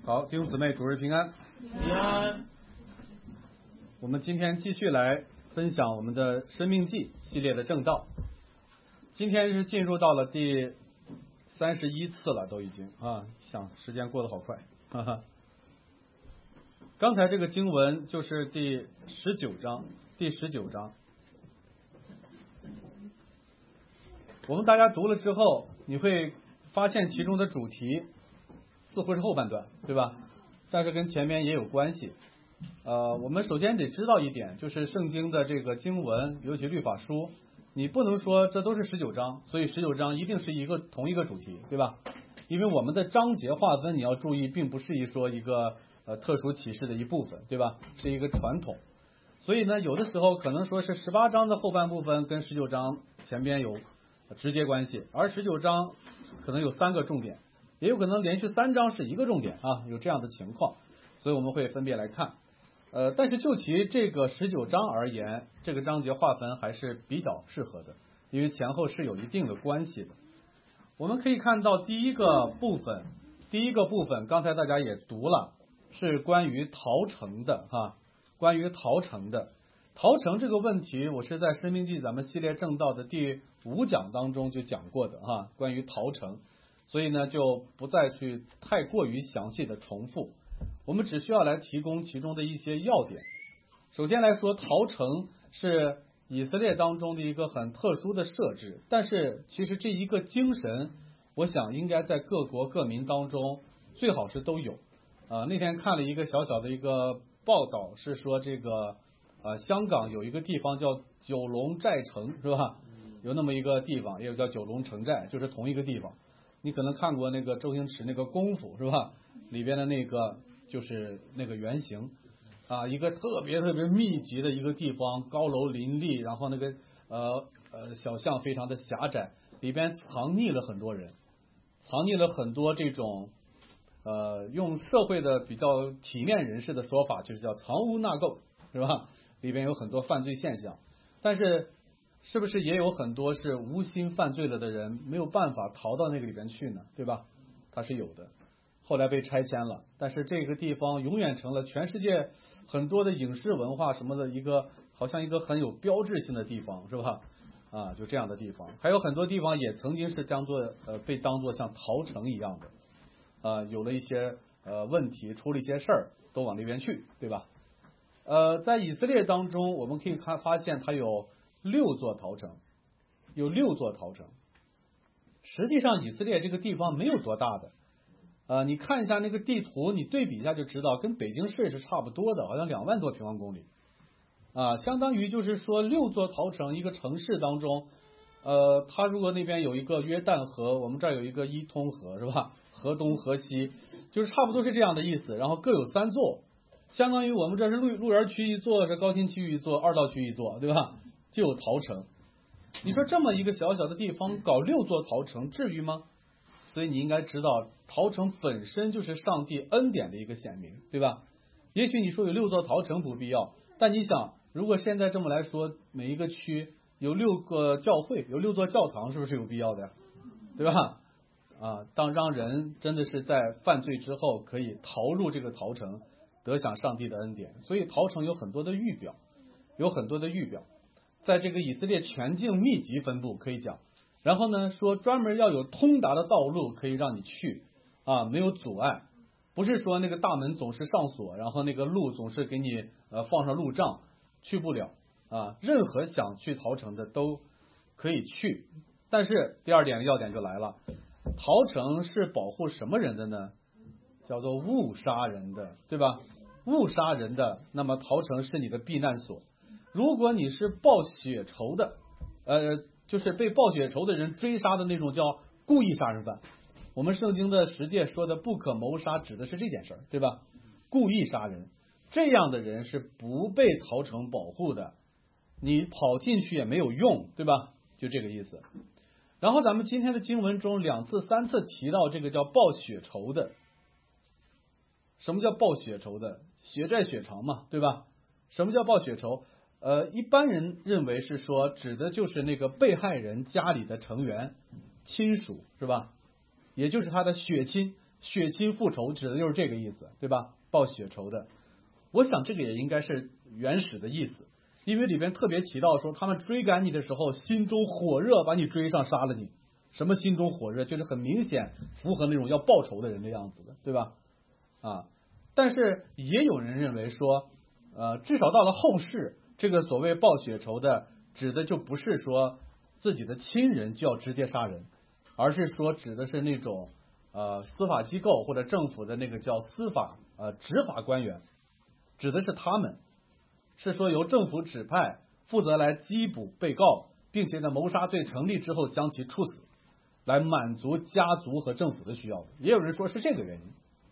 好，弟兄姊妹，主日平安。 平安。 我们今天继续来分享我们的《生命记》系列的正道。今天是进入到了第31次了，都已经想时间过得好快。哈哈。刚才这个经文就是第19章。我们大家读了之后，你会发现其中的主题似乎是后半段，对吧？但是跟前面也有关系。我们首先得知道一点，就是圣经的这个经文，尤其律法书，你不能说这都是19章，所以19章一定是同一个主题，对吧？因为我们的章节划分你要注意，并不是说一个特殊启示的一部分，对吧？是一个传统。所以呢，有的时候可能说是18章的后半部分跟19章前边有直接关系，而19章可能有3个重点，也有可能连续3章是一个重点有这样的情况，所以我们会分别来看。但是就其这个19章而言，这个章节划分还是比较适合的，因为前后是有一定的关系的。我们可以看到第一个部分刚才大家也读了，是关于逃城的关于逃城这个问题，我是在《申命记》咱们系列正道的第5讲当中就讲过的关于逃城，所以呢就不再去太过于详细的重复，我们只需要来提供其中的一些要点。首先来说，逃城是以色列当中的一个很特殊的设置，但是其实这一个精神，我想应该在各国各民当中最好是都有。那天看了一个小小的一个报道，是说这个香港有一个地方叫九龙寨城，是吧？有那么一个地方，也有叫九龙城寨，就是同一个地方。你可能看过那个周星驰那个功夫，是吧？里边的那个就是那个原型一个特别密集的一个地方，高楼林立，然后那个小巷非常的狭窄，里边藏匿了很多人，藏匿了很多这种用社会的比较体面人士的说法，就是叫藏污纳垢，是吧？里边有很多犯罪现象，但是是不是也有很多是无心犯罪了的人没有办法逃到那个里边去呢？对吧？它是有的，后来被拆迁了，但是这个地方永远成了全世界很多的影视文化什么的一个好像一个很有标志性的地方，是吧？就这样的地方，还有很多地方也曾经是被当作像逃城一样的，有了一些问题，出了一些事儿，都往那边去，对吧？在以色列当中，我们可以发现它有6座逃城，实际上以色列这个地方没有多大的，你看一下那个地图，你对比一下就知道，跟北京市是差不多的，好像2万多平方公里，相当于就是说6座逃城，一个城市当中，它如果那边有一个约旦河，我们这儿有一个伊通河，是吧？河东河西，就是差不多是这样的意思，然后各有3座。相当于我们这是鹿园区1座，是高新区1座，二道区1座，对吧？就有逃城。你说这么一个小小的地方搞6座逃城，至于吗？所以你应该知道，逃城本身就是上帝恩典的一个显明，对吧？也许你说有6座逃城不必要，但你想，如果现在这么来说，每一个区有6个教会，有6座教堂，是不是有必要的呀？对吧？当让人真的是在犯罪之后可以逃入这个逃城，得享上帝的恩典，所以逃城有很多的预表，在这个以色列全境密集分布可以讲。然后呢，说专门要有通达的道路可以让你去没有阻碍，不是说那个大门总是上锁，然后那个路总是给你放上路障，去不了任何想去逃城的都可以去。但是第2点的要点就来了，逃城是保护什么人的呢？叫做误杀人的，对吧？误杀人的，那么逃城是你的避难所。如果你是报血仇的，就是被报血仇的人追杀的那种叫故意杀人犯，我们圣经的10诫说的不可谋杀指的是这件事儿，对吧？故意杀人，这样的人是不被逃城保护的，你跑进去也没有用，对吧？就这个意思。然后咱们今天的经文中2次3次提到这个叫报血仇的。什么叫报血仇的？血债血偿嘛，对吧？什么叫报血仇？一般人认为是说指的就是那个被害人家里的成员亲属，是吧？也就是他的血亲， 血亲复仇指的就是这个意思，对吧？报血仇的。我想这个也应该是原始的意思，因为里边特别提到说，他们追赶你的时候，心中火热，把你追上杀了你。什么心中火热？就是很明显符合那种要报仇的人的样子的，对吧？但是也有人认为说，至少到了后世，这个所谓报血仇的，指的就不是说自己的亲人就要直接杀人，而是说指的是那种司法机构或者政府的那个叫司法执法官员，指的是他们，是说由政府指派负责来缉捕被告，并且呢谋杀罪成立之后将其处死，来满足家族和政府的需要。也有人说是这个原因。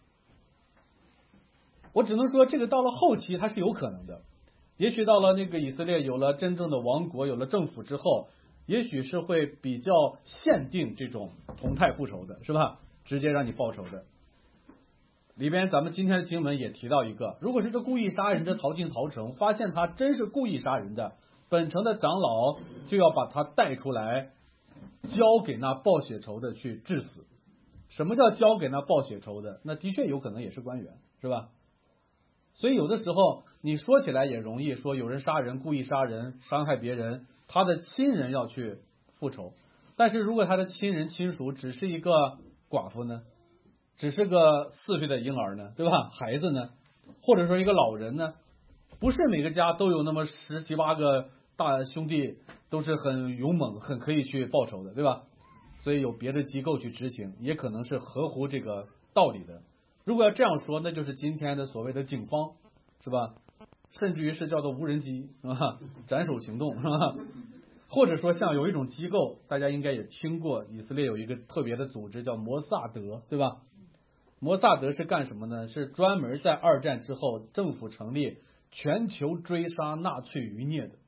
我只能说这个到了后期它是有可能的，也许到了那个以色列有了真正的王国，有了政府之后，也许是会比较限定这种同态复仇的，是吧？直接让你报仇的。里边咱们今天的经文也提到一个，如果是这故意杀人的逃进逃城，发现他真是故意杀人的，本城的长老就要把他带出来，交给那报血仇的去治死。什么叫交给那报血仇的？那的确有可能也是官员，是吧？所以有的时候你说起来也容易，说有人杀人，故意杀人，伤害别人，他的亲人要去复仇。但是如果他的亲人亲属只是一个寡妇呢，只是个4岁的婴儿呢，对吧？孩子呢，或者说一个老人呢，不是每个家都有那么10、7、8个大兄弟都是很勇猛，很可以去报仇的，对吧？所以有别的机构去执行，也可能是合乎这个道理的。如果要这样说，那就是今天的所谓的警方，是吧？甚至于是叫做无人机，是吧？斩首行动，是吧？或者说像有一种机构，大家应该也听过，以色列有一个特别的组织叫摩萨德，对吧？摩萨德是干什么呢？是专门在2战之后政府成立，全球追杀纳粹余孽的，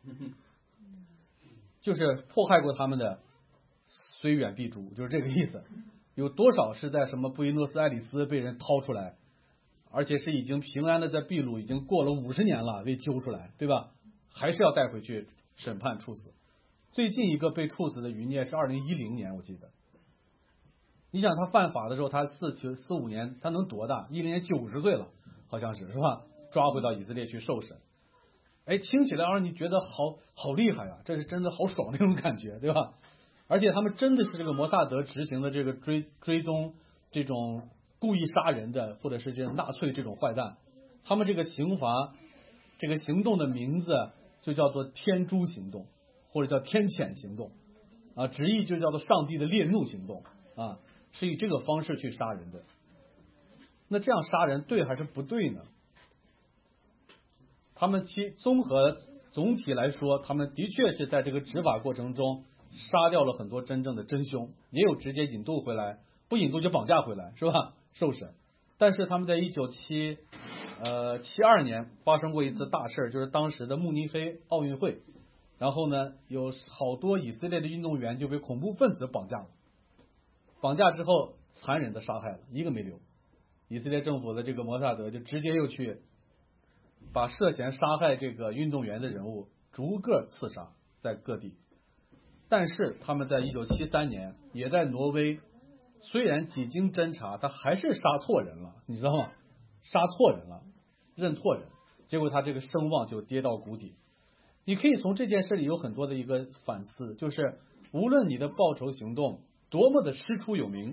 就是迫害过他们的虽远必诛，就是这个意思。有多少是在什么布宜诺斯艾利斯被人掏出来，而且是已经平安的在秘鲁已经过了50年了被揪出来，对吧？还是要带回去审判处死。最近一个被处死的余孽是2010年，我记得。你想他犯法的时候，他45年，他能多大？10年90岁了，好像是吧？抓回到以色列去受审。听起来让你觉得好厉害啊，这是真的好爽那种感觉，对吧？而且他们真的是这个摩萨德执行的这个追踪这种故意杀人的，或者是这种纳粹这种坏蛋，他们这个刑罚这个行动的名字就叫做天诛行动，或者叫天谴行动直译就叫做上帝的烈怒行动是以这个方式去杀人的。那这样杀人对还是不对呢？他们总体来说，他们的确是在这个执法过程中杀掉了很多真正的真凶，也有直接引渡回来，不引渡就绑架回来，是吧？受审。但是他们在1972年发生过一次大事，就是当时的慕尼黑奥运会，然后呢，有好多以色列的运动员就被恐怖分子绑架了，绑架之后残忍的杀害了，一个没留。以色列政府的这个摩萨德就直接又去把涉嫌杀害这个运动员的人物逐个刺杀在各地。但是他们在1973年也在挪威，虽然几经侦查，他还是杀错人了，你知道吗？杀错人了，认错人，结果他这个声望就跌到谷底。你可以从这件事里有很多的一个反思，就是无论你的报仇行动多么的师出有名，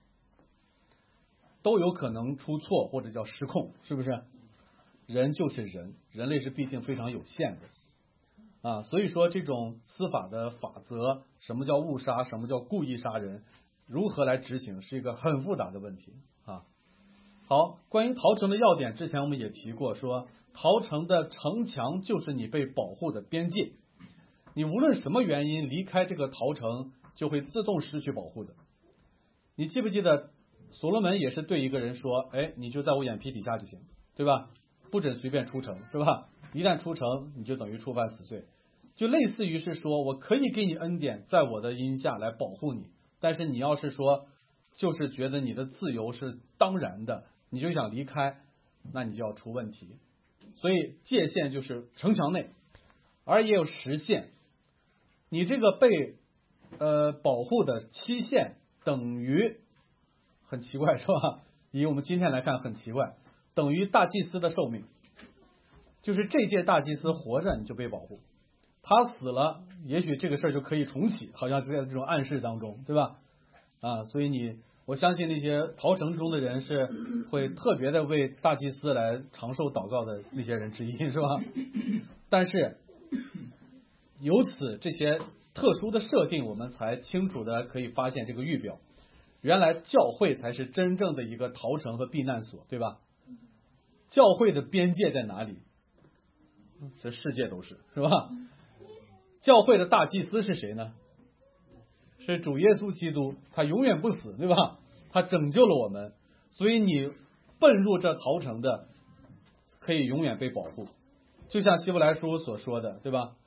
都有可能出错或者叫失控，是不是？人就是人，人类是毕竟非常有限的所以说这种司法的法则，什么叫误杀，什么叫故意杀人，如何来执行，是一个很复杂的问题好，关于逃城的要点，之前我们也提过，说逃城的城墙就是你被保护的边界，你无论什么原因离开这个逃城，就会自动失去保护的。你记不记得所罗门也是对一个人说，你就在我眼皮底下就行，对吧？不准随便出城，是吧？一旦出城，你就等于触犯死罪。就类似于是说，我可以给你恩典，在我的荫下来保护你，但是你要是说就是觉得你的自由是当然的，你就想离开，那你就要出问题。所以界限就是城墙内，而也有时限，你这个被保护的期限等于很奇怪是吧？以我们今天来看很奇怪，等于大祭司的寿命，就是这届大祭司活着你就被保护，他死了，也许这个事儿就可以重启，好像就在这种暗示当中，对吧？所以我相信那些逃城中的人是会特别的为大祭司来长寿祷告的那些人之一，是吧？但是由此这些特殊的设定，我们才清楚的可以发现这个预表，原来教会才是真正的一个逃城和避难所，对吧？教会的边界在哪里？这世界都是吧？教会的大祭司是谁呢？是主耶稣基督，他永远不死，对吧？他拯救了我们，所以你奔入这逃城的可以永远被保护，就像希伯来书所说的，对吧？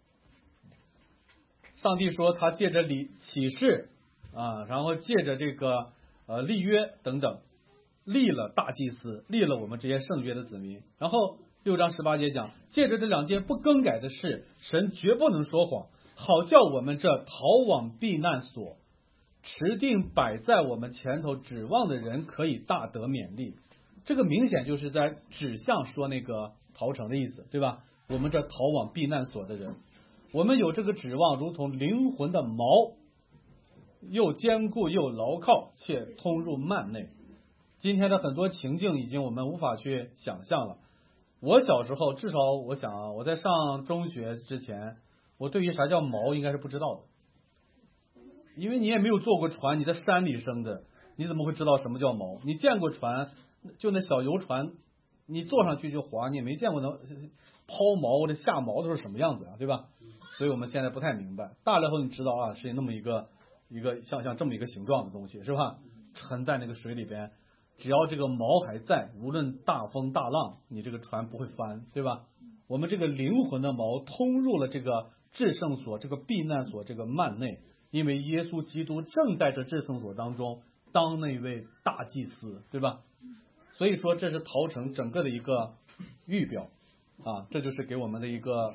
上帝说他借着启示然后借着这个立约等等，立了大祭司，立了我们这些圣约的子民。然后6章18节讲，借着这2件不更改的事，神绝不能说谎，好叫我们这逃往避难所持定摆在我们前头指望的人可以大得勉励。这个明显就是在指向说那个逃城的意思，对吧？我们这逃往避难所的人，我们有这个指望，如同灵魂的锚，又坚固又牢靠，且通入幔内。今天的很多情境已经我们无法去想象了。我小时候，至少我想我在上中学之前，我对于啥叫锚应该是不知道的，因为你也没有坐过船，你在山里生的，你怎么会知道什么叫锚？你见过船，就那小游船，你坐上去就划，你也没见过能抛锚或者下锚都是什么样子啊，对吧？所以我们现在不太明白。大了后你知道是那么一个像这么一个形状的东西，是吧？沉在那个水里边，只要这个锚还在，无论大风大浪，你这个船不会翻，对吧？我们这个灵魂的锚通入了这个至圣所，这个避难所，这个幔内，因为耶稣基督正在这至圣所当中当那位大祭司，对吧？所以说这是逃城整个的一个预表这就是给我们的一个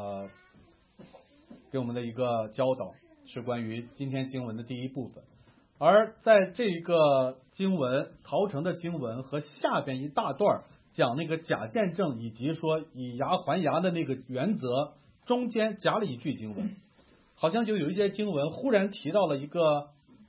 教导，是关于今天经文的第一部分。而在这个经文逃城的经文和下边一大段讲那个假见证以及说以牙还牙的那个原则中间夹了一句经文，好像就有一些经文忽然提到了一个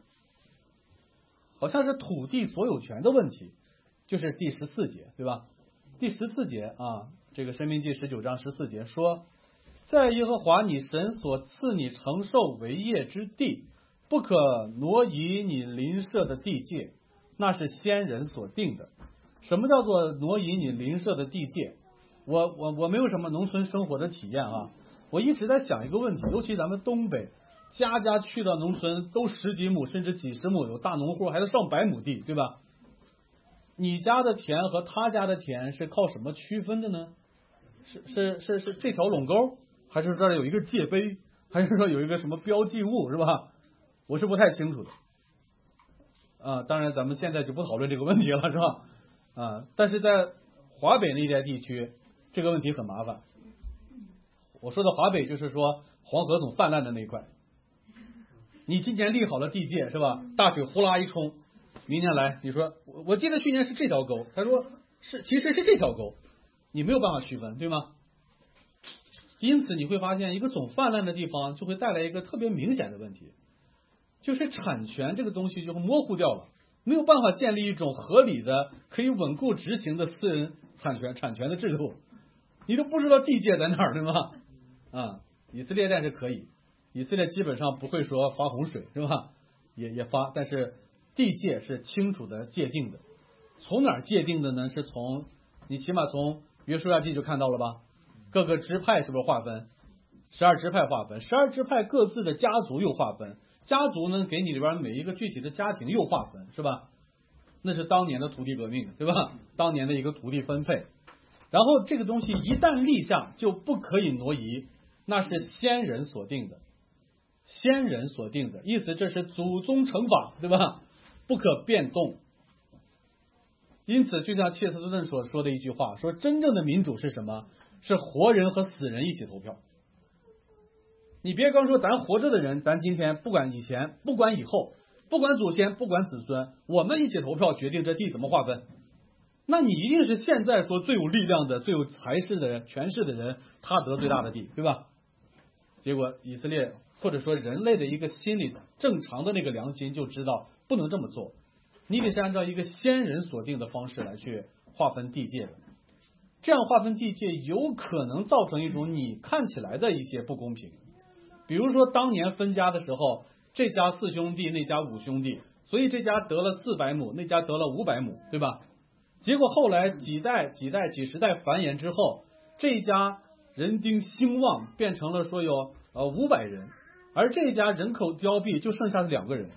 好像是土地所有权的问题，就是第14节，对吧？第14节这个申命记19章14节说，在耶和华你神所赐你承受为业之地，不可挪移你邻舍的地界，那是先人所定的。什么叫做挪移你邻舍的地界？我没有什么农村生活的体验我一直在想一个问题，尤其咱们东北，家家去到农村都10几亩甚至几十亩，有大农户还有上100亩地，对吧？你家的田和他家的田是靠什么区分的呢？是这条垄沟，还是这儿有一个界碑，还是说有一个什么标记物，是吧？我是不太清楚的当然咱们现在就不讨论这个问题了，是吧？但是在华北那带地区这个问题很麻烦。我说的华北就是说黄河总泛滥的那一块，你今年立好了地界，是吧？大水呼啦一冲，明年来你说我记得去年是这条沟，他说其实是这条沟，你没有办法区分，对吗？因此你会发现一个总泛滥的地方就会带来一个特别明显的问题，就是产权这个东西就模糊掉了，没有办法建立一种合理的可以稳固执行的私人产权的制度，你都不知道地界在哪儿，对吗？以色列但是可以，以色列基本上不会说发洪水，是吧？也发，但是地界是清楚的界定的。从哪儿界定的呢？是从你起码从约书亚记就看到了吧？各个支派是不是划分？12支派划分，12支派各自的家族又划分，家族呢给你里边每一个具体的家庭又划分，是吧？那是当年的土地革命，对吧？当年的一个土地分配。然后这个东西一旦立下就不可以挪移，那是先人所定的，先人所定的意思，这是祖宗惩罚，对吧？不可变动。因此就像切斯顿所说的一句话，说真正的民主是什么？是活人和死人一起投票。你别刚说咱活着的人，咱今天不管以前不管以后， 不管祖先，不管子孙，我们一起投票决定这地怎么划分。那你一定是现在说最有力量的、最有才势的人、权势的人，他得最大的地，对吧？结果以色列或者说人类的一个心理正常的那个良心就知道不能这么做，你得是按照一个先人所定的方式来去划分地界的。这样划分地界有可能造成一种你看起来的一些不公平。比如说当年分家的时候，这家4兄弟，那家5兄弟，所以这家得了400亩，那家得了500亩，对吧？结果后来几十代繁衍之后，这一家人丁兴旺，变成了说有500人，而这一家人口凋敝，就剩下2个人。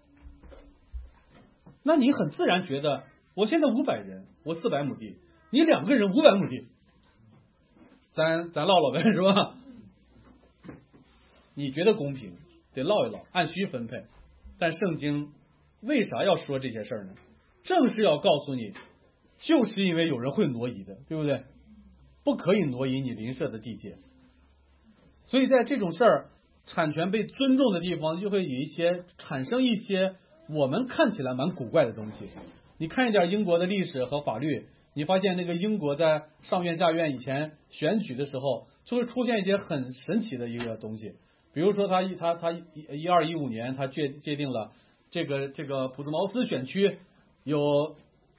那你很自然觉得，我现在500人，我400亩地，你2个人500亩地，咱唠唠呗，是吧？你觉得公平，得唠一唠，按需分配。但圣经为啥要说这些事儿呢？正是要告诉你，就是因为有人会挪移的，对不对？不可以挪移你邻舍的地界。所以在这种事儿，产权被尊重的地方，就会产生一些我们看起来蛮古怪的东西。你看一点英国的历史和法律，你发现那个英国在上院下院以前选举的时候，就会出现一些很神奇的一个东西。比如说他1215年他界定了这个普兹茅斯选区有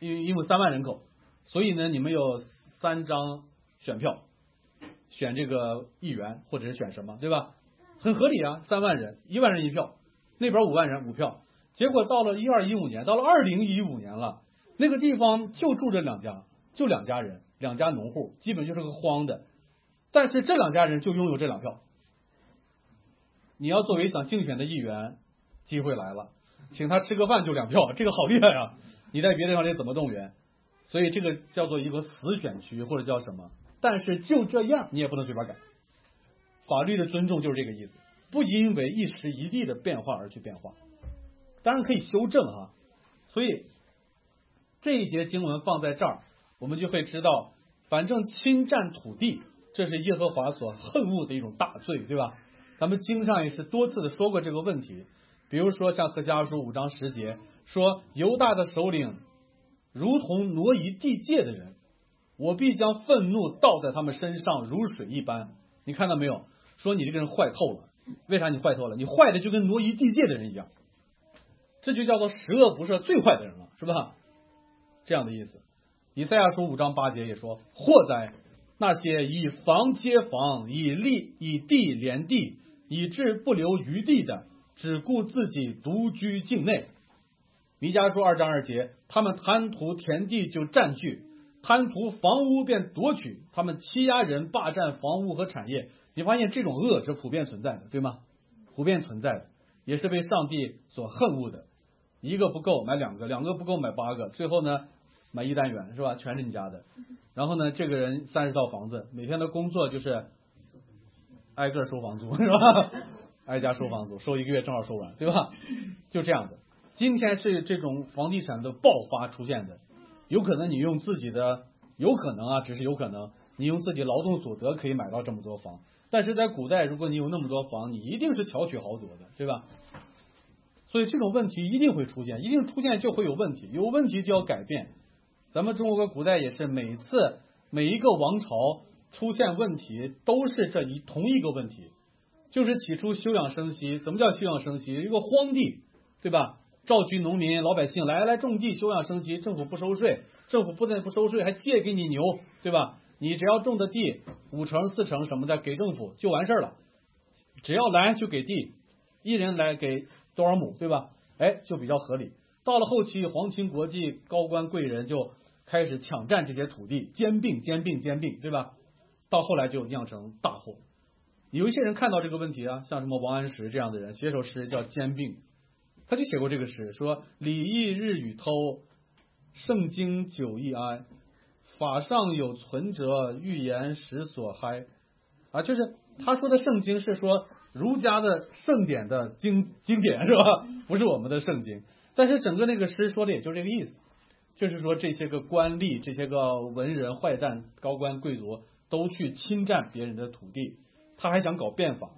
3万人口，所以呢你们有3张选票选这个议员或者是选什么，对吧？很合理啊，3万人1万人1票，那边5万人5票。结果到了1215年，到了2015年了，那个地方就住着2家人，2家农户，基本就是个荒的，但是这2家人就拥有这2票。你要作为想竞选的议员，机会来了，请他吃个饭就2票，这个好厉害啊！你在别的地方得怎么动员？所以这个叫做一个死选区或者叫什么？但是就这样，你也不能随便改。法律的尊重就是这个意思，不因为一时一地的变化而去变化，当然可以修正哈。所以这一节经文放在这儿，我们就会知道，反正侵占土地，这是耶和华所恨恶的一种大罪，对吧？咱们经上也是多次的说过这个问题，比如说像何西阿书5章10节说，犹大的首领如同挪移地界的人，我必将愤怒倒在他们身上，如水一般。你看到没有？说你这个人坏透了。为啥你坏透了？你坏的就跟挪移地界的人一样，这就叫做十恶不赦最坏的人了，是吧？这样的意思。以赛亚书5章8节也说，祸哉，那些以房接房，以地连地，以致不留余地的，只顾自己独居境内。弥迦书2章2节，他们贪图田地就占据，贪图房屋便夺取，他们欺压人，霸占房屋和产业。你发现这种恶是普遍存在的，对吗？普遍存在的，也是被上帝所恨恶的。1个不够买2个，2个不够买8个，最后呢买1单元，是吧？全是你家的。然后呢，这个人30套房子，每天的工作就是挨个收房租，是吧？挨家收房租，收1个月正好收完，对吧？就这样的。今天是这种房地产的爆发出现的，有可能你用自己的，有可能啊，只是有可能你用自己劳动所得可以买到这么多房，但是在古代，如果你有那么多房，你一定是巧取豪夺的，对吧？所以这种问题一定会出现，一定出现就会有问题，有问题就要改变。咱们中国古代也是每一个王朝出现问题都是同一个问题，就是起初休养生息。怎么叫休养生息？一个荒地，对吧？召集农民老百姓来种地休养生息，政府不收税，政府不但不收税还借给你牛，对吧？你只要种的地5成4成什么的给政府就完事了，只要来就给地，一人来给多少亩，对吧？就比较合理。到了后期，皇亲国戚高官贵人就开始抢占这些土地，兼并，对吧？到后来就酿成大祸。有一些人看到这个问题啊，像什么王安石这样的人写首诗叫兼并，他就写过这个诗，说礼义日与偷，圣经久易哀，法上有存折，预言时所嗨。就是他说的圣经是说儒家的圣典的经典，是吧？不是我们的圣经。但是整个那个诗说的也就这个意思，就是说这些个官吏，这些个文人坏蛋高官贵族都去侵占别人的土地，他还想搞变法，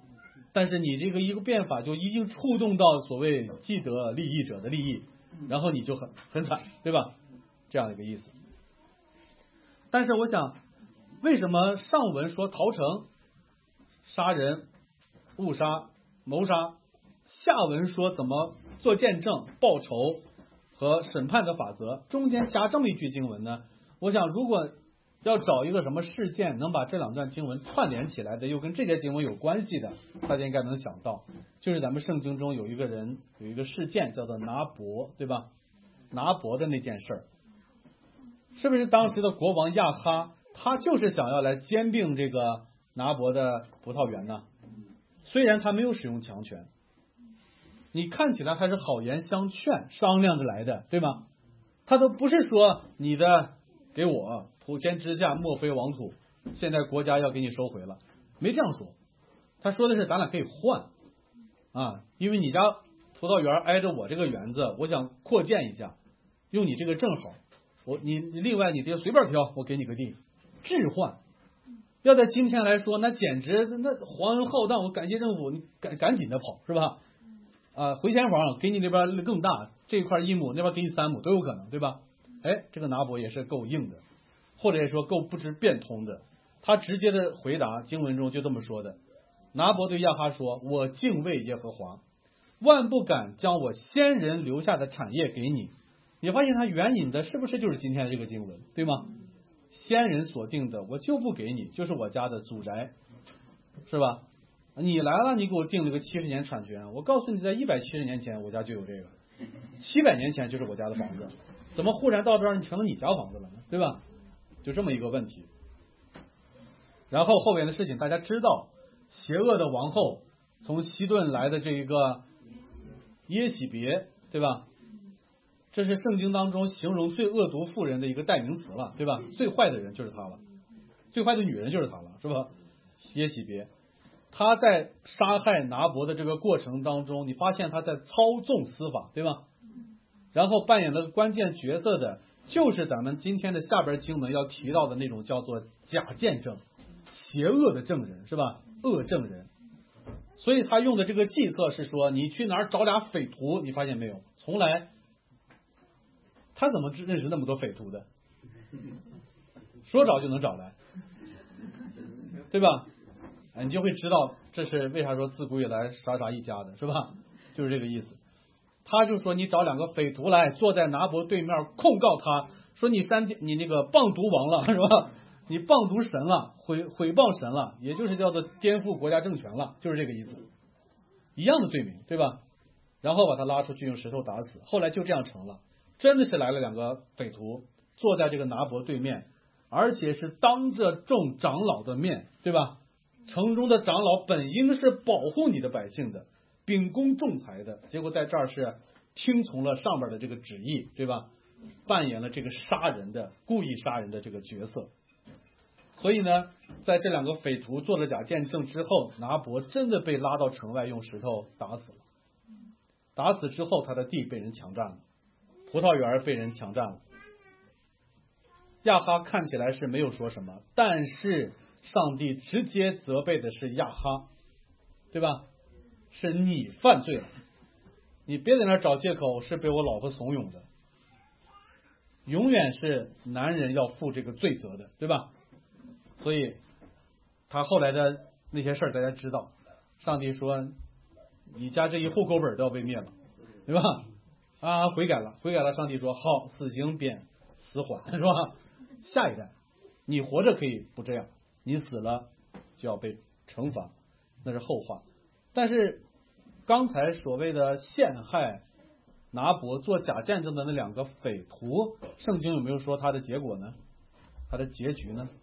但是你这个一个变法就已经触动到所谓既得利益者的利益，然后你就很惨，对吧？这样一个意思。但是我想，为什么上文说逃城、杀人、误杀、谋杀，下文说怎么做见证、报仇和审判的法则，中间加这么一句经文呢？我想，如果要找一个什么事件能把这两段经文串联起来的，又跟这些经文有关系的，大家应该能想到，就是咱们圣经中有一个人，有一个事件叫做拿伯，对吧？拿伯的那件事儿，是不是当时的国王亚哈，他就是想要来兼并这个拿伯的葡萄园呢？虽然他没有使用强权，你看起来还是好言相劝，商量着来的，对吗？他都不是说你的给我普天之下莫非王土，现在国家要给你收回了，没这样说。他说的是咱俩可以换啊，因为你家葡萄园挨着我这个园子，我想扩建一下，用你这个正好，你另外你这随便挑，我给你个地，置换。要在今天来说，那简直那皇恩浩荡，我感谢政府，你赶紧的跑，是吧？回迁房给你那边更大，这一块1亩，那边给你3亩都有可能，对吧？哎，这个拿伯也是够硬的，或者也说够不知变通的。他直接的回答，经文中就这么说的：拿伯对亚哈说，我敬畏耶和华，万不敢将我先人留下的产业给你。你发现他援引的是不是就是今天这个经文，对吗？先人所定的我就不给你，就是我家的祖宅，是吧？你来了，你给我定了个70年产权，我告诉你，在170年前我家就有这个，700年前就是我家的房子，怎么忽然到这儿你成了你家房子了呢？对吧？就这么一个问题。然后后面的事情大家知道，邪恶的王后从西顿来的这一个耶喜别，对吧？这是圣经当中形容最恶毒妇人的一个代名词了，对吧？最坏的人就是她了，最坏的女人就是她了，是吧？耶喜别，她在杀害拿伯的这个过程当中，你发现她在操纵司法，对吧？然后扮演了关键角色的就是咱们今天的下边经文要提到的那种叫做假见证、邪恶的证人，是吧？恶证人。所以他用的这个计策是说，你去哪儿找俩匪徒，你发现没有？从来他怎么认识那么多匪徒的？说找就能找来，对吧？你就会知道这是为啥说自古以来傻傻一家的，是吧？就是这个意思。他就说你找2个匪徒来，坐在拿伯对面控告他，说你那个谤毒王了，是吧？你谤毒神了，毁谤神了，也就是叫做颠覆国家政权了，就是这个意思，一样的罪名，对吧？然后把他拉出去用石头打死，后来就这样成了，真的是来了2个匪徒，坐在这个拿伯对面，而且是当着众长老的面，对吧？城中的长老本应是保护你的百姓的，秉公仲裁的，结果在这儿是听从了上边的这个旨意，对吧？扮演了这个杀人的故意杀人的这个角色。所以呢，在这2个匪徒做了假见证之后，拿伯真的被拉到城外用石头打死了。打死之后，他的地被人强占了，葡萄园被人强占了。亚哈看起来是没有说什么，但是上帝直接责备的是亚哈，对吧？是你犯罪了，你别在那找借口是被我老婆怂恿的，永远是男人要负这个罪责的，对吧？所以他后来的那些事儿大家知道，上帝说你家这一户口本都要被灭了，对吧？悔改了，上帝说好，死刑免，死缓，是吧？下一代你活着可以不这样，你死了就要被惩罚，那是后话。但是刚才所谓的陷害拿伯做假见证的那2个匪徒，圣经有没有说他的结果呢？他的结局呢？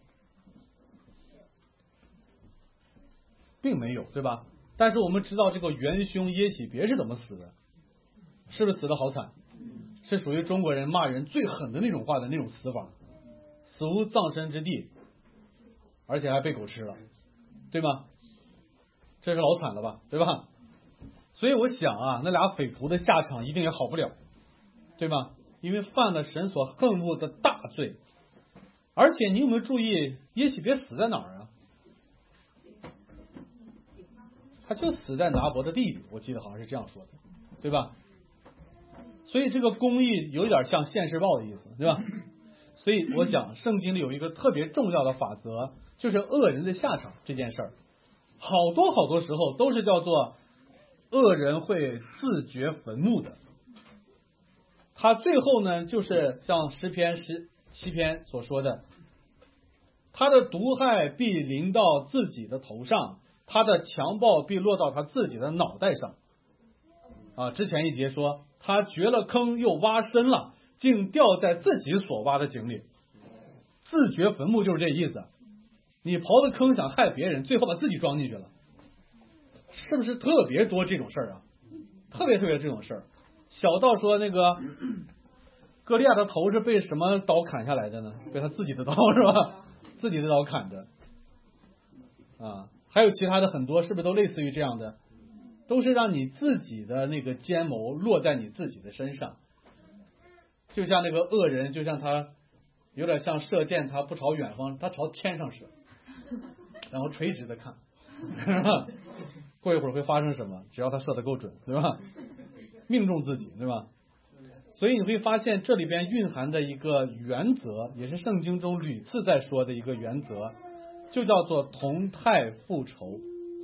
并没有，对吧？但是我们知道这个元凶耶喜别是怎么死的，是不是死得好惨？是属于中国人骂人最狠的那种话的那种死法，死无葬身之地，而且还被狗吃了，对吗？这是老惨了吧，对吧？所以我想那俩匪徒的下场一定也好不了，对吧？因为犯了神所恨恶的大罪。而且你有没有注意耶喜别死在哪儿啊？ 他就死在拿伯的地里，我记得好像是这样说的，对吧？所以这个公义有点像现世报的意思，对吧？所以我想圣经里有一个特别重要的法则，就是恶人的下场这件事儿，好多时候都是叫做恶人会自掘坟墓的。他最后呢，就是像诗篇17篇所说的，他的毒害必临到自己的头上，他的强暴必落到他自己的脑袋上。之前一节说他掘了坑又挖深了，竟掉在自己所挖的井里。自掘坟墓就是这意思，你刨的坑想害别人，最后把自己装进去了，是不是特别多这种事儿啊？特别这种事儿。小到说那个歌利亚的头是被什么刀砍下来的呢？被他自己的刀是吧？自己的刀砍的还有其他的很多，是不是都类似于这样的？都是让你自己的那个奸谋落在你自己的身上。就像那个恶人，就像他有点像射箭，他不朝远方，他朝天上射，然后垂直的看过一会儿会发生什么？只要他射得够准，对吧？命中自己，对吧？所以你会发现这里边蕴含的一个原则，也是圣经中屡次在说的一个原则，就叫做同态复仇。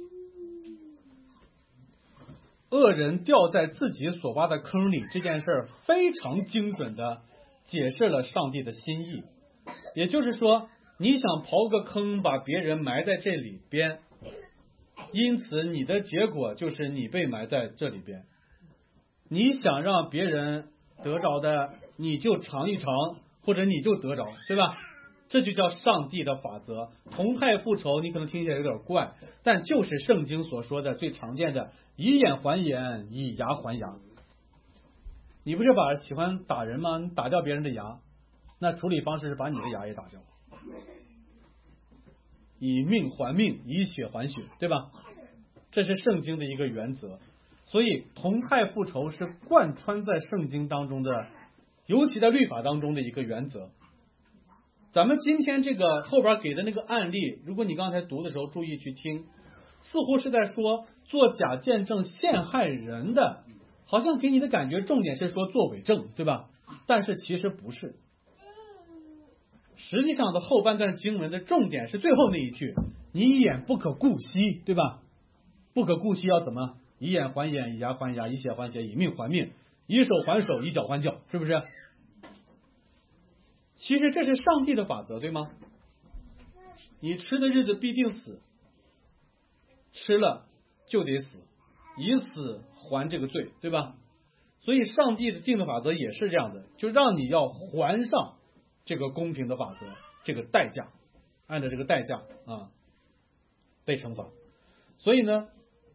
恶人掉在自己所挖的坑里这件事非常精准的解释了上帝的心意。也就是说，你想刨个坑把别人埋在这里边，因此你的结果就是你被埋在这里边。你想让别人得着的，你就尝一尝，或者你就得着，对吧？这就叫上帝的法则。同态复仇你可能听起来有点怪，但就是圣经所说的最常见的以眼还眼，以牙还牙。你不是喜欢打人吗？你打掉别人的牙，那处理方式是把你的牙也打掉，以命还命，以血还血，对吧？这是圣经的一个原则。所以同态复仇是贯穿在圣经当中的，尤其在律法当中的一个原则。咱们今天这个后边给的那个案例，如果你刚才读的时候注意去听，似乎是在说做假见证陷害人的，好像给你的感觉重点是说做伪证，对吧？但是其实不是，实际上的后半段经文的重点是最后那一句，你一眼不可顾惜，对吧？不可顾惜要怎么？以眼还眼，以牙还牙，以血还血，以命还命，以手还手，以脚还脚，是不是？其实这是上帝的法则，对吗？你吃的日子必定死，吃了就得死，以死还这个罪，对吧？所以上帝的定的法则也是这样的，就让你要还上这个公平的法则，这个代价，按照这个代价被惩罚。所以呢，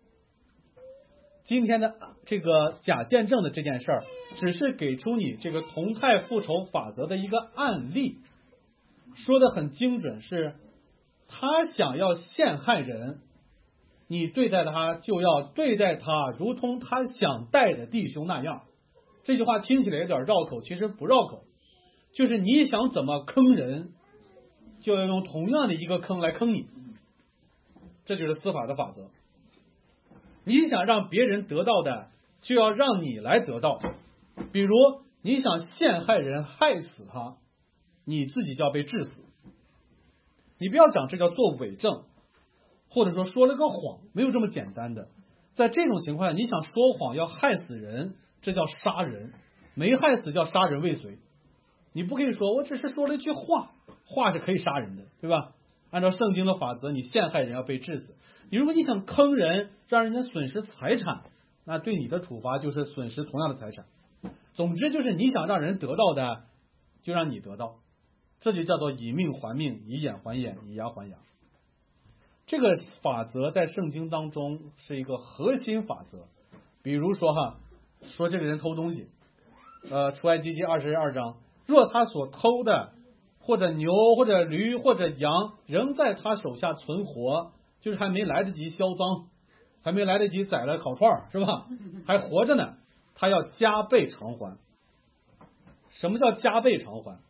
今天的这个假见证的这件事儿，只是给出你这个同态复仇法则的一个案例，说的很精准，是他想要陷害人，你对待他就要对待他如同他想待的弟兄那样。这句话听起来有点绕口，其实不绕口，就是你想怎么坑人，就要用同样的一个坑来坑你，这就是司法的法则。你想让别人得到的，就要让你来得到。比如你想陷害人害死他，你自己就要被治死。你不要讲这叫做伪证，或者说了个谎，没有这么简单的。在这种情况下，你想说谎要害死人，这叫杀人，没害死叫杀人未遂。你不可以说我只是说了一句话，话是可以杀人的，对吧？按照圣经的法则，你陷害人要被治死。如果你想坑人，让人家损失财产，那对你的处罚就是损失同样的财产。总之就是你想让人得到的，就让你得到，这就叫做以命还命，以眼还眼，以牙还牙。这个法则在圣经当中是一个核心法则。比如说说这个人偷东西，出埃及记22章，若他所偷的或者牛或者驴或者羊仍在他手下存活，就是还没来得及销赃，还没来得及宰了烤串，是吧？还活着呢，他要加倍偿还。什么叫加倍偿还？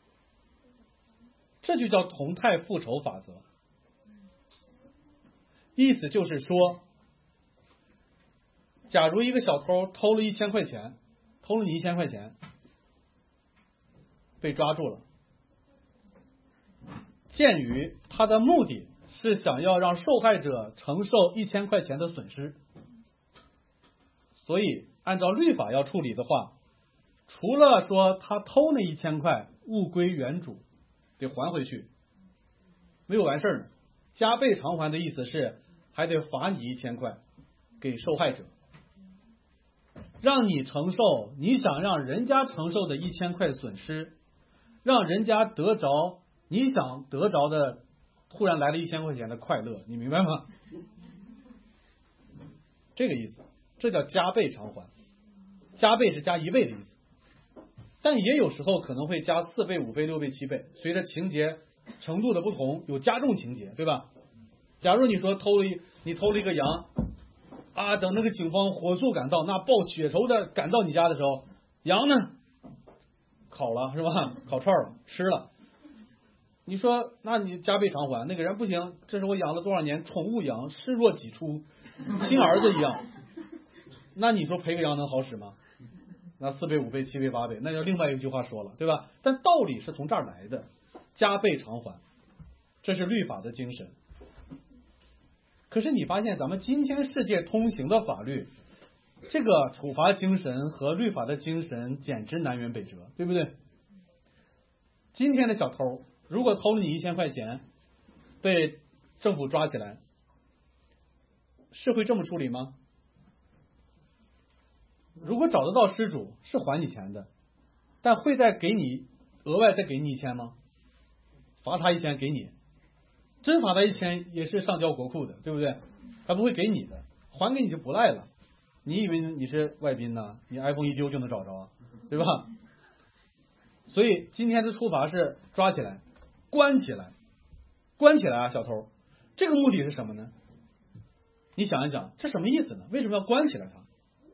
这就叫同态复仇法则。 意思就是说，假如一个小偷偷了1000块钱，偷了你1000块钱，被抓住了，鉴于他的目的是想要让受害者承受1000块钱的损失，所以按照律法要处理的话，除了说他偷那1000块物归原主得还回去，没有完事儿呢，加倍偿还的意思是还得罚你1000块给受害者，让你承受你想让人家承受的1000块损失，让人家得着你想得着的突然来了1000块钱的快乐，你明白吗？这个意思，这叫加倍偿还。加倍是加1倍的意思，但也有时候可能会加4倍、5倍、6倍、7倍，随着情节程度的不同有加重情节，对吧？假如你说你偷了一个羊啊，等那个警方火速赶到，那报血仇的赶到你家的时候，羊呢烤了是吧？烤串了吃了，你说那你加倍偿还，那个人不行，这是我养了多少年宠物羊，视若己出，亲儿子一样，那你说赔个羊能好使吗？那4倍、5倍、7倍、8倍，那就另外一句话说了，对吧？但道理是从这儿来的，加倍偿还，这是律法的精神。可是你发现咱们今天世界通行的法律，这个处罚精神和律法的精神简直南辕北辙，对不对？今天的小偷如果偷了你1000块钱，被政府抓起来，是会这么处理吗？如果找得到失主，是还你钱的，但会再给你额外再给你1000吗？罚他1000给你，真罚他1000也是上交国库的，对不对？他不会给你的，还给你就不赖了。你以为你是外宾呢？你 iPhone 一丢就能找着，对吧？所以今天的处罚是抓起来，关起来啊，小偷。这个目的是什么呢？你想一想，这什么意思呢？为什么要关起来他？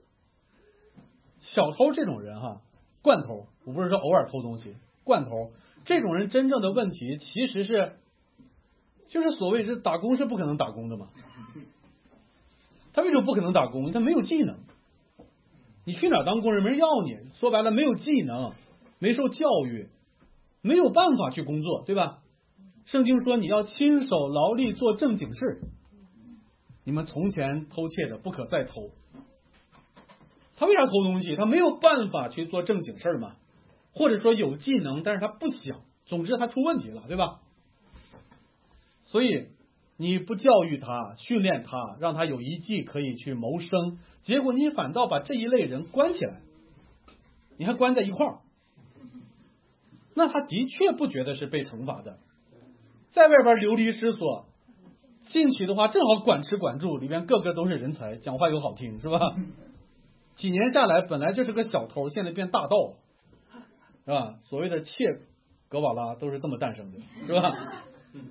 小偷这种人惯偷，我不是说偶尔偷东西，惯偷这种人真正的问题其实是，就是所谓是打工是不可能打工的嘛。他为什么不可能打工？他没有技能。你去哪儿当工人没人要你，说白了没有技能，没受教育，没有办法去工作，对吧？圣经说你要亲手劳力做正经事，你们从前偷窃的不可再偷。他为啥偷东西？他没有办法去做正经事嘛，或者说有技能，但是他不想，总之他出问题了，对吧？所以你不教育他，训练他，让他有一技可以去谋生，结果你反倒把这一类人关起来，你还关在一块儿，那他的确不觉得是被惩罚的，在外边流离失所，进去的话正好管吃管住，里边个个都是人才，讲话又好听，是吧？几年下来，本来就是个小偷，现在变大盗，是吧？所谓的切格瓦拉都是这么诞生的，是吧？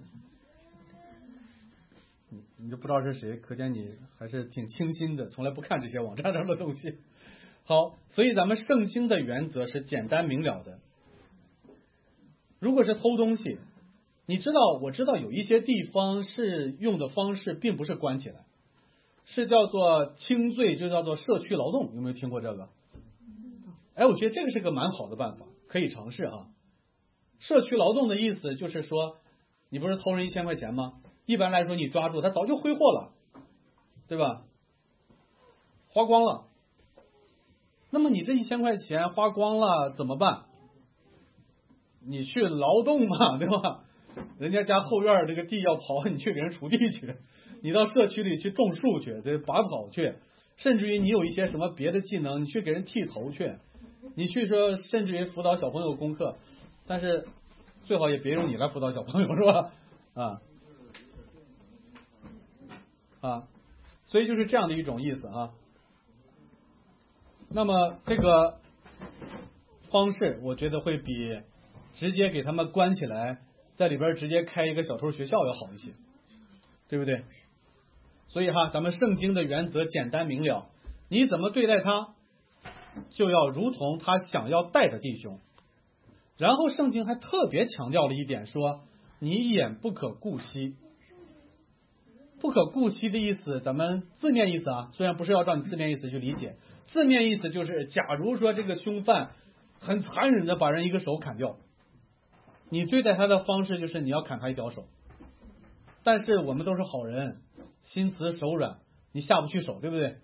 你就不知道是谁，可见你还是挺清新的，从来不看这些网站上的东西。好，所以咱们圣经的原则是简单明了的。如果是偷东西，我知道有一些地方是用的方式并不是关起来，是叫做轻罪，就叫做社区劳动，有没有听过这个？我觉得这个是个蛮好的办法，可以尝试啊。社区劳动的意思就是说，你不是偷人1000块钱吗？一般来说你抓住他早就挥霍了，对吧？花光了。那么你这1000块钱花光了怎么办？你去劳动嘛，对吧？人家家后院这个地要刨，你去给人锄地去，你到社区里去种树去，这拔草去，甚至于你有一些什么别的技能，你去给人剃头去，你去说甚至于辅导小朋友功课，但是最好也别用你来辅导小朋友，是吧？所以就是这样的一种意思啊。那么这个方式，我觉得会比直接给他们关起来，在里边直接开一个小偷学校要好一些，对不对？所以咱们圣经的原则简单明了，你怎么对待他，就要如同他想要带的弟兄。然后圣经还特别强调了一点，说你眼不可顾惜。 不可顾惜的意思，咱们字面意思啊，虽然不是要照你字面意思去理解，字面意思就是，假如说这个凶犯很残忍的把人一个手砍掉，你对待他的方式就是你要砍他一条手。但是我们都是好人，心慈手软，你下不去手，对不对？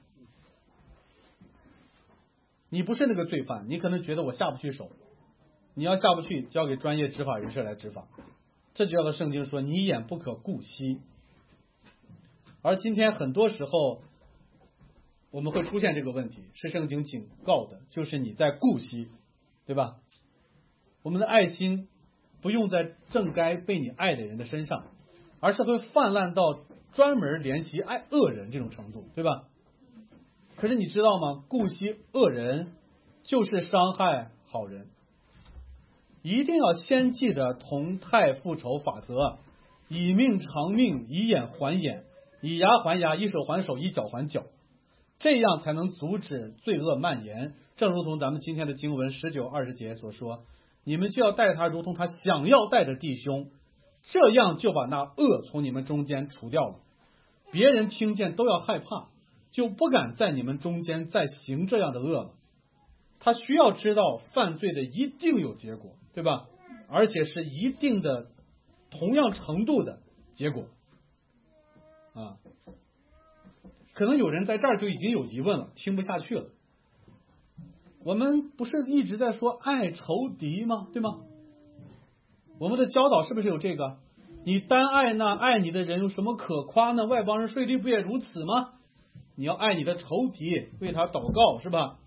你不是那个罪犯，你可能觉得我下不去手，你要下不去，交给专业执法人士来执法。这就叫做圣经说你眼不可顾惜。而今天很多时候我们会出现这个问题，是圣经警告的，就是你在顾惜，对吧？我们的爱心不用在正该被你爱的人的身上，而是会泛滥到专门怜惜爱恶人这种程度，对吧？可是你知道吗？顾惜恶人就是伤害好人。一定要先记得同态复仇法则，以命偿命，以眼还眼，以牙还牙，以手还手，以脚还脚，这样才能阻止罪恶蔓延。正如同咱们今天的经文19、20节所说，你们就要待他如同他想要待的弟兄，这样就把那恶从你们中间除掉了。别人听见都要害怕，就不敢在你们中间再行这样的恶了。他需要知道犯罪的一定有结果，对吧？而且是一定的同样程度的结果啊。可能有人在这儿就已经有疑问了，听不下去了。我们不是一直在说爱仇敌吗？对吗？我们的教导是不是有这个？你单爱那爱你的人有什么可夸呢？外邦人税吏不也如此吗？你要爱你的仇敌，为他祷告，是吧？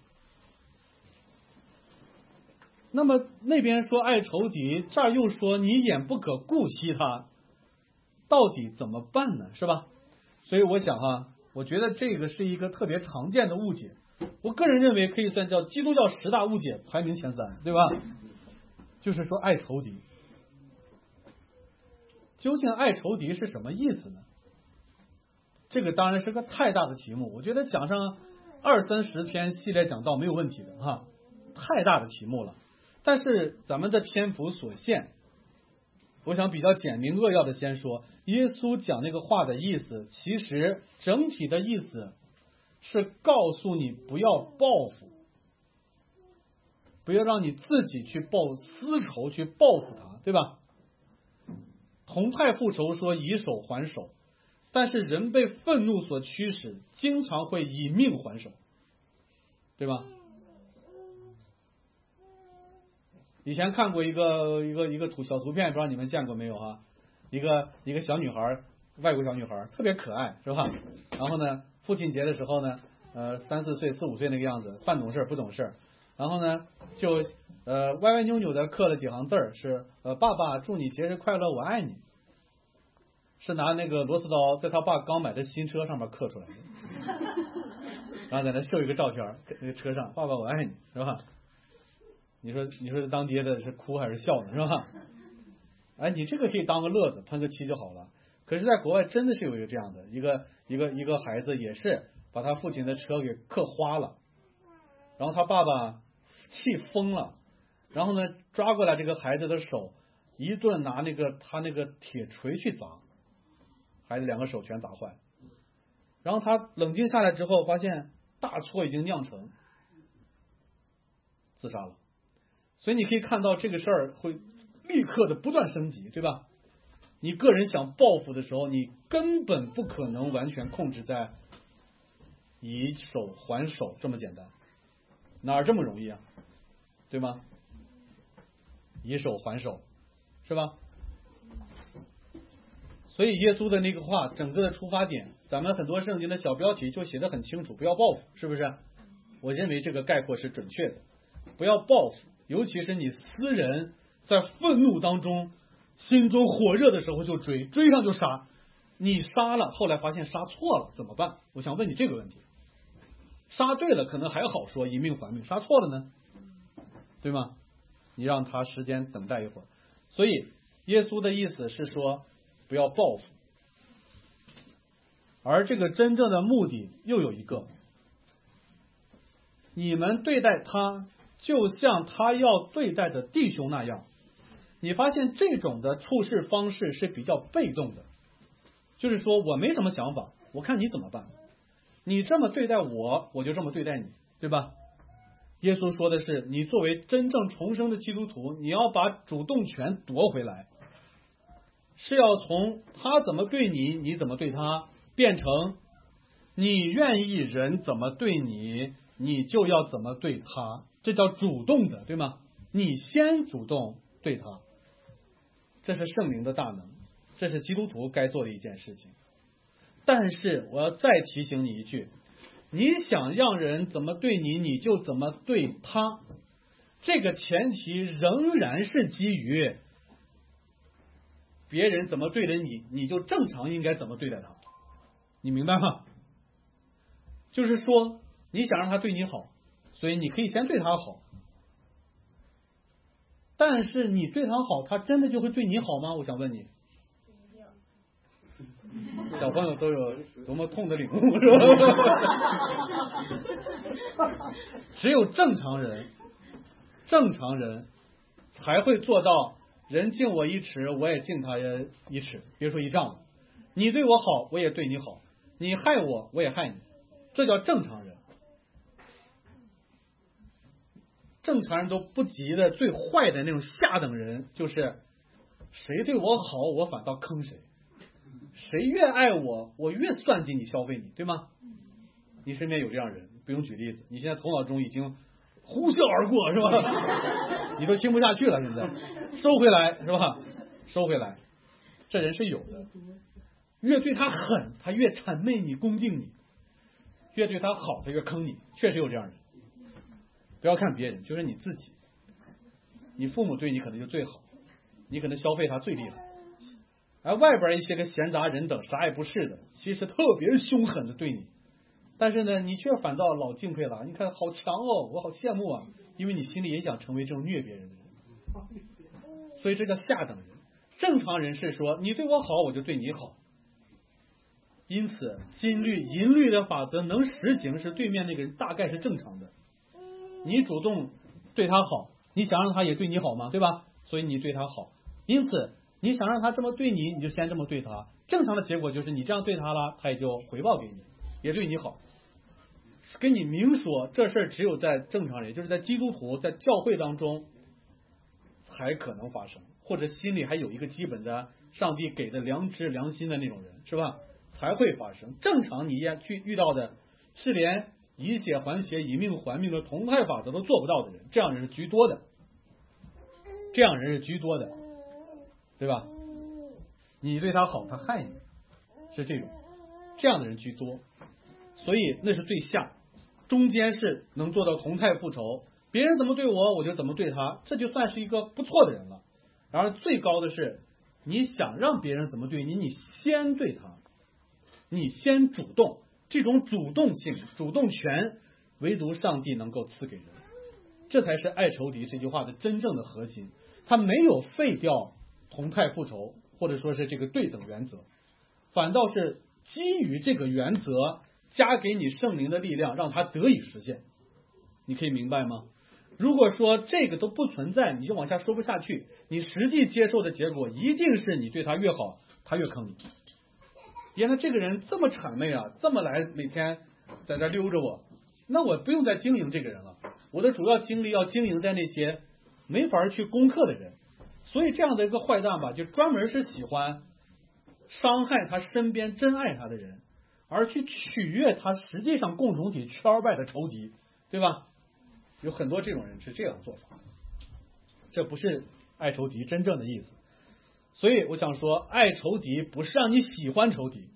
那么那边说爱仇敌，这儿又说你眼不可顾惜他，到底怎么办呢？是吧？所以我想我觉得这个是一个特别常见的误解，我个人认为可以算叫基督教10大误解排名前3，对吧？就是说爱仇敌，究竟爱仇敌是什么意思呢？这个当然是个太大的题目，我觉得讲上20-30篇系列讲道没有问题的太大的题目了。但是咱们的篇幅所限，我想比较简明扼要的先说，耶稣讲那个话的意思，其实整体的意思是告诉你不要报复，不要让你自己去私仇去报复他，对吧？同态复仇说以手还手，但是人被愤怒所驱使，经常会以命还手，对吧？以前看过一个小图片，不知道你们见过没有一个小女孩，外国小女孩，特别可爱，是吧？然后呢，父亲节的时候呢，3-4岁、4-5岁那个样子，半懂事不懂事，然后呢就歪歪扭扭的刻了几行字是爸爸祝你节日快乐，我爱你，是拿那个螺丝刀在他爸刚买的新车上面刻出来的，然后在那绣一个照片，那个车上爸爸我爱你，是吧？你说当爹的是哭还是笑呢，是吧？哎，你这个可以当个乐子，喷个漆就好了。可是在国外真的是有一个这样的一个孩子，也是把他父亲的车给刻花了，然后他爸爸气疯了，然后呢抓过来这个孩子的手，一顿拿他那个铁锤去砸，孩子2个手全砸坏。然后他冷静下来之后，发现大错已经酿成，自杀了。所以你可以看到这个事儿会立刻的不断升级，对吧？你个人想报复的时候，你根本不可能完全控制在以手还手这么简单，哪这么容易啊？对吗？以手还手，是吧？所以耶稣的那个话，整个的出发点，咱们很多圣经的小标题就写得很清楚，不要报复，是不是？我认为这个概括是准确的，不要报复。尤其是你私人在愤怒当中心中火热的时候就追上就杀，你杀了后来发现杀错了怎么办？我想问你这个问题。杀对了可能还好说以命还命，杀错了呢，对吗？你让他时间等待一会儿。所以耶稣的意思是说不要报复，而这个真正的目的又有一个，你们对待他就像他要对待的弟兄那样。你发现这种的处事方式是比较被动的， 就是说我没什么想法，我看你怎么办。你这么对待我，我就这么对待你，对吧？耶稣说的是，你作为真正重生的基督徒，你要把主动权夺回来，是要从他怎么对你，你怎么对他，变成你愿意人怎么对你，你就要怎么对他，这叫主动的，对吗？你先主动对他，这是圣灵的大能，这是基督徒该做的一件事情。但是我要再提醒你一句，你想让人怎么对你，你就怎么对他，这个前提仍然是基于别人怎么对待你，你就正常应该怎么对待他，你明白吗？就是说你想让他对你好，所以你可以先对他好，但是你对他好，他真的就会对你好吗？我想问你，小朋友都有多么痛的领悟，是吧？只有正常人才会做到人敬我一尺，我也敬他一尺，别说一丈。你对我好，我也对你好；你害我，我也害你，这叫正常人。正常人都不及的最坏的那种下等人，就是谁对我好，我反倒坑谁。谁越爱我，我越算计你，消费你，对吗？你身边有这样人，不用举例子，你现在头脑中已经呼啸而过，是吧？你都听不下去了，现在收回来，是吧？收回来，这人是有的。越对他狠，他越谄媚你，恭敬你；越对他好，他越坑你。确实有这样人。不要看别人，就是你自己。你父母对你可能就最好，你可能消费他最厉害。而外边一些个闲杂人等啥也不是的，其实特别凶狠的对你，但是呢，你却反倒老敬佩了。你看好强哦，我好羡慕啊，因为你心里也想成为这种虐别人的人，所以这叫下等人。正常人是说你对我好，我就对你好。因此金律银律的法则能实行，是对面那个人大概是正常的。你主动对他好，你想让他也对你好吗？对吧？所以你对他好，因此你想让他这么对你，你就先这么对他。正常的结果就是你这样对他了，他也就回报给你，也对你好。跟你明说，这事儿只有在正常人，就是在基督徒在教会当中才可能发生，或者心里还有一个基本的上帝给的良知良心的那种人，是吧？才会发生。正常你也去遇到的是连以血还血以命还命的同态法则都做不到的人，这样人是居多的，对吧？你对他好，他害你，是这样的人居多，所以那是最下。中间是能做到同态复仇，别人怎么对我，我就怎么对他，这就算是一个不错的人了。然而最高的是，你想让别人怎么对你，你先对他，你先主动，这种主动性、主动权，唯独上帝能够赐给人。这才是爱仇敌这句话的真正的核心。他没有废掉同态复仇，或者说是这个对等原则，反倒是基于这个原则加给你圣灵的力量，让它得以实现。你可以明白吗？如果说这个都不存在，你就往下说不下去。你实际接受的结果一定是你对他越好，他越坑你。原来这个人这么谄媚啊，这么来每天在这溜着我，那我不用再经营这个人了。我的主要精力要经营在那些没法去攻克的人。所以这样的一个坏蛋吧，就专门是喜欢伤害他身边真爱他的人，而去取悦他实际上共同体圈外的仇敌，对吧？有很多这种人是这样做法，这不是爱仇敌真正的意思。所以我想说，爱仇敌不是让你喜欢仇敌，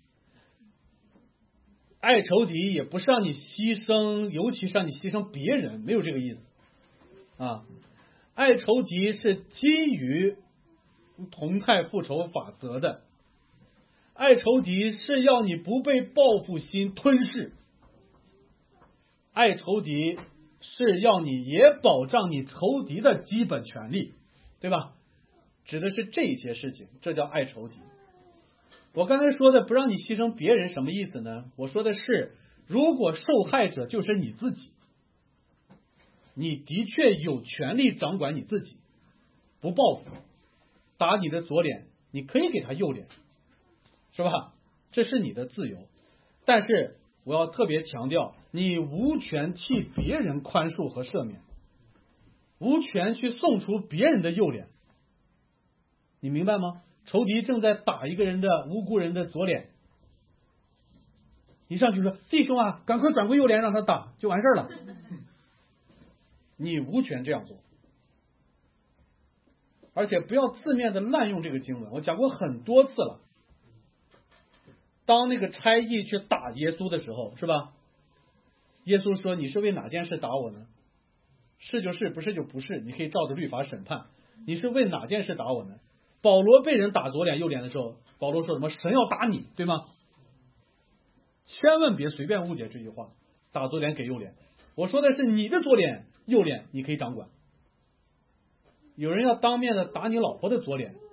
爱仇敌也不是让你牺牲，尤其是让你牺牲别人，没有这个意思啊。爱仇敌是基于同态复仇法则的，爱仇敌是要你不被报复心吞噬，爱仇敌是要你也保障你仇敌的基本权利，对吧？指的是这些事情，这叫爱仇敌。我刚才说的不让你牺牲别人什么意思呢？我说的是，如果受害者就是你自己，你的确有权利掌管你自己，不报复，打你的左脸，你可以给他右脸， 是吧？这是你的自由，但是我要特别强调，你无权替别人宽恕和赦免，无权去送出别人的右脸，你明白吗？仇敌正在打一个人的无辜人的左脸，你上去说弟兄啊，赶快转过右脸让他打就完事了，你无权这样做。而且不要字面的滥用这个经文，我讲过很多次了。当那个差役去打耶稣的时候，是吧？耶稣说你是为哪件事打我呢？是就是，不是就不是，你可以照着律法审判。你是为哪件事打我呢？保罗被人打左脸右脸的时候，保罗说什么？神要打你，对吗？千万别随便误解这句话，打左脸给右脸。我说的是你的左脸右脸你可以掌管。有人要当面的打你老婆的左脸，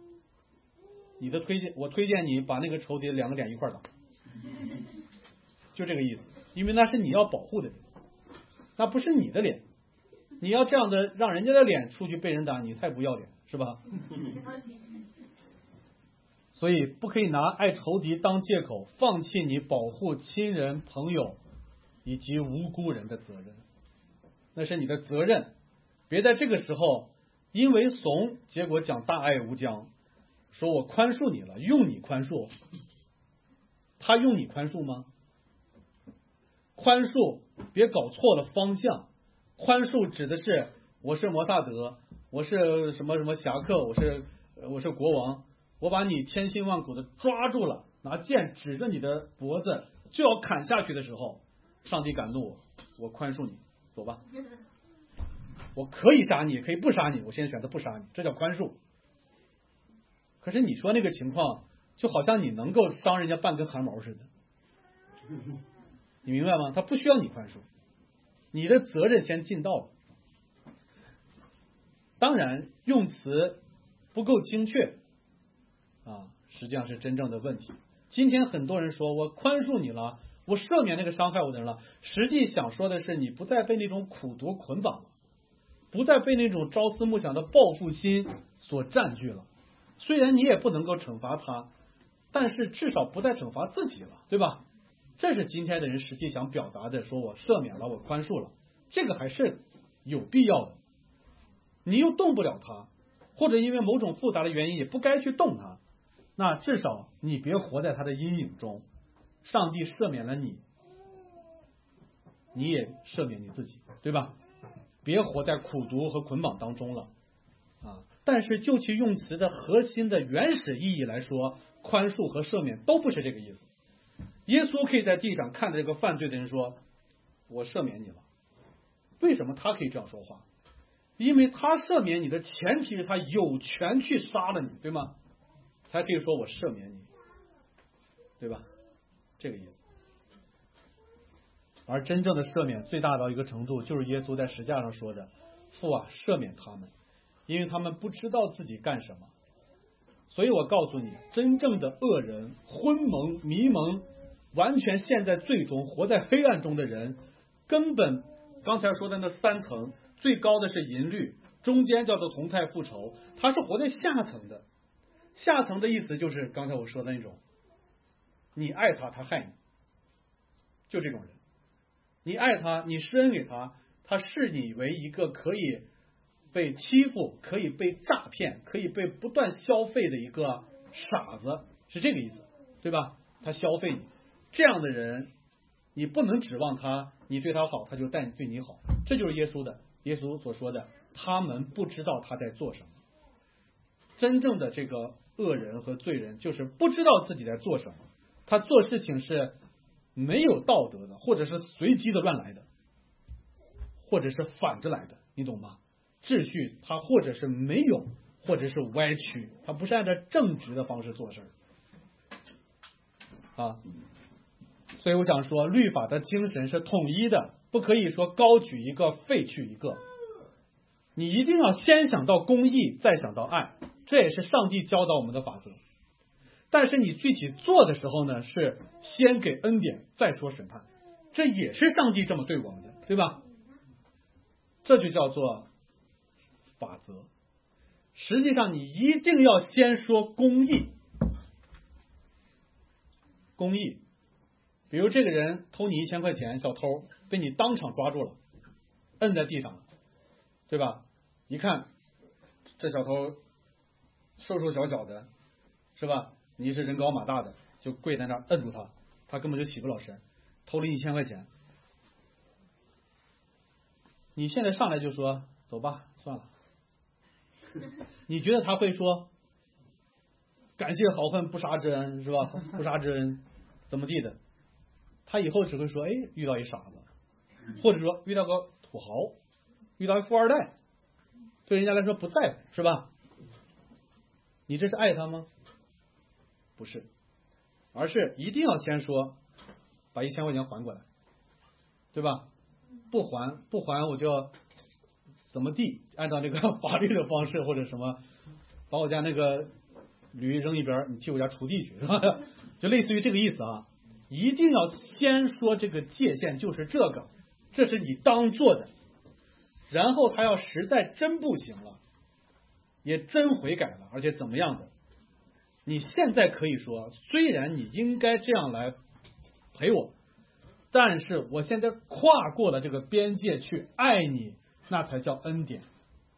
我推荐你把那个仇敌两个脸一块打，就这个意思。因为那是你要保护的人，那不是你的脸。你要这样的让人家的脸出去被人打，你太不要脸，是吧？所以不可以拿爱仇敌当借口，放弃你保护亲人、朋友以及无辜人的责任，那是你的责任。别在这个时候因为怂，结果讲大爱无疆，说我宽恕你了，用你宽恕，他用你宽恕吗？宽恕别搞错了方向，宽恕指的是我是摩萨德，我是什么什么侠客，我是国王，我把你千辛万苦的抓住了，拿剑指着你的脖子就要砍下去的时候，上帝感怒我宽恕你，走吧。我可以杀你，可以不杀你，我现在选择不杀你，这叫宽恕。可是你说那个情况，就好像你能够伤人家半根汗毛似的，你明白吗？他不需要你宽恕，你的责任先尽到了。当然，用词不够精确实际上是真正的问题。今天很多人说我宽恕你了，我赦免那个伤害我的人了，实际想说的是你不再被那种苦毒捆绑了，不再被那种朝思暮想的报复心所占据了。虽然你也不能够惩罚他，但是至少不再惩罚自己了，对吧？这是今天的人实际想表达的，说我赦免了，我宽恕了，这个还是有必要的。你又动不了他，或者因为某种复杂的原因也不该去动他，那至少你别活在他的阴影中。上帝赦免了你，你也赦免你自己，对吧？别活在苦毒和捆绑当中了但是就其用词的核心的原始意义来说，宽恕和赦免都不是这个意思。耶稣可以在地上看着这个犯罪的人说，我赦免你了。为什么他可以这样说话？因为他赦免你的前提是他有权去杀了你，对吗？才可以说我赦免你，对吧？这个意思。而真正的赦免最大到一个程度，就是耶稣在十字架上说的，父啊，赦免他们，因为他们不知道自己干什么。所以我告诉你，真正的恶人、昏蒙、迷蒙，完全陷在罪中，活在黑暗中的人，根本刚才说的那三层，最高的是淫律，中间叫做同态复仇，他是活在下层的。下层的意思就是刚才我说的那种，你爱他，他害你，就这种人。你爱他，你施恩给他，他视你为一个可以被欺负、可以被诈骗、可以被不断消费的一个傻子，是这个意思，对吧？他消费你，这样的人，你不能指望他，你对他好，他就对你好。这就是耶稣所说的，他们不知道他在做什么。真正的这个恶人和罪人，就是不知道自己在做什么，他做事情是没有道德的，或者是随机的乱来的，或者是反着来的，你懂吗？秩序它或者是没有，或者是歪曲，它不是按照正直的方式做事所以我想说，律法的精神是统一的，不可以说高举一个废去一个，你一定要先想到公义，再想到爱，这也是上帝教导我们的法则。但是你具体做的时候呢，是先给恩典，再说审判，这也是上帝这么对我们的，对吧？这就叫做法则。实际上你一定要先说公义， 公义。比如这个人偷你1000块钱，小偷被你当场抓住了，摁在地上了，对吧？一看这小偷瘦瘦小小的，是吧？你是人高马大的，就跪在那儿摁住他，他根本就起不了身，偷了1000块钱。你现在上来就说走吧，算了，你觉得他会说感谢好恨不杀之恩，是吧？不杀之恩怎么地的？他以后只会说，哎，遇到一傻子，或者说遇到个土豪，遇到一富二代，对人家来说不在乎，是吧？你这是爱他吗？不是，而是一定要先说把1000块钱还过来，对吧？不还我就要怎么地，按照这个法律的方式或者什么，把我家那个驴扔一边，你替我家锄地去，是吧？就类似于这个意思啊。一定要先说这个界限就是这个，这是你当做的。然后他要实在真不行了，也真悔改了，而且怎么样的，你现在可以说，虽然你应该这样来陪我，但是我现在跨过了这个边界去爱你，那才叫恩典。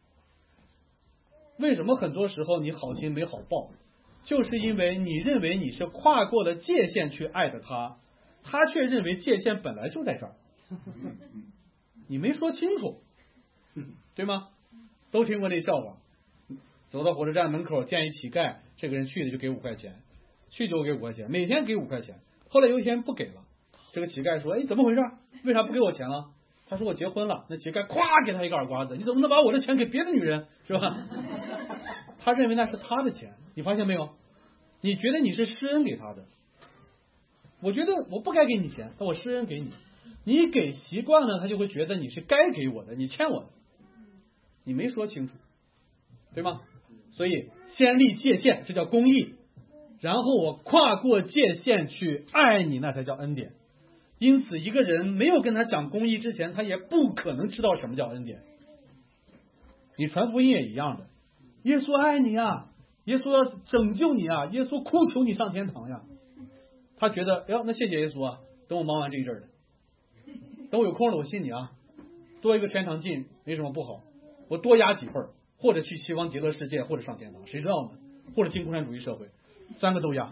为什么很多时候你好心没好报？就是因为你认为你是跨过了界限去爱的他，他却认为界限本来就在这儿，你没说清楚，对吗？都听过这笑话，走到火车站门口见一乞丐，这个人去的就给5块钱，去就给5块钱，每天给5块钱。后来有一天不给了，这个乞丐说，哎，怎么回事？为啥不给我钱了？他说我结婚了。那乞丐咵给他一个耳刮子，你怎么能把我的钱给别的女人，是吧？他认为那是他的钱，你发现没有？你觉得你是施恩给他的，我觉得我不该给你钱，但我施恩给你，你给习惯了，他就会觉得你是该给我的，你欠我的，你没说清楚，对吗？所以先立界限，这叫公义，然后我跨过界限去爱你，那才叫恩典。因此一个人没有跟他讲公义之前，他也不可能知道什么叫恩典。你传福音也一样的，耶稣爱你啊，耶稣要拯救你啊，耶稣哭求你上天堂呀。他觉得，哎呦，那谢谢耶稣啊，等我忙完这一阵的，等我有空了我信你啊，多一个天堂进没什么不好，我多压几份，或者去西方极乐世界，或者上天堂，谁知道呢？或者进共产主义社会，3个都压。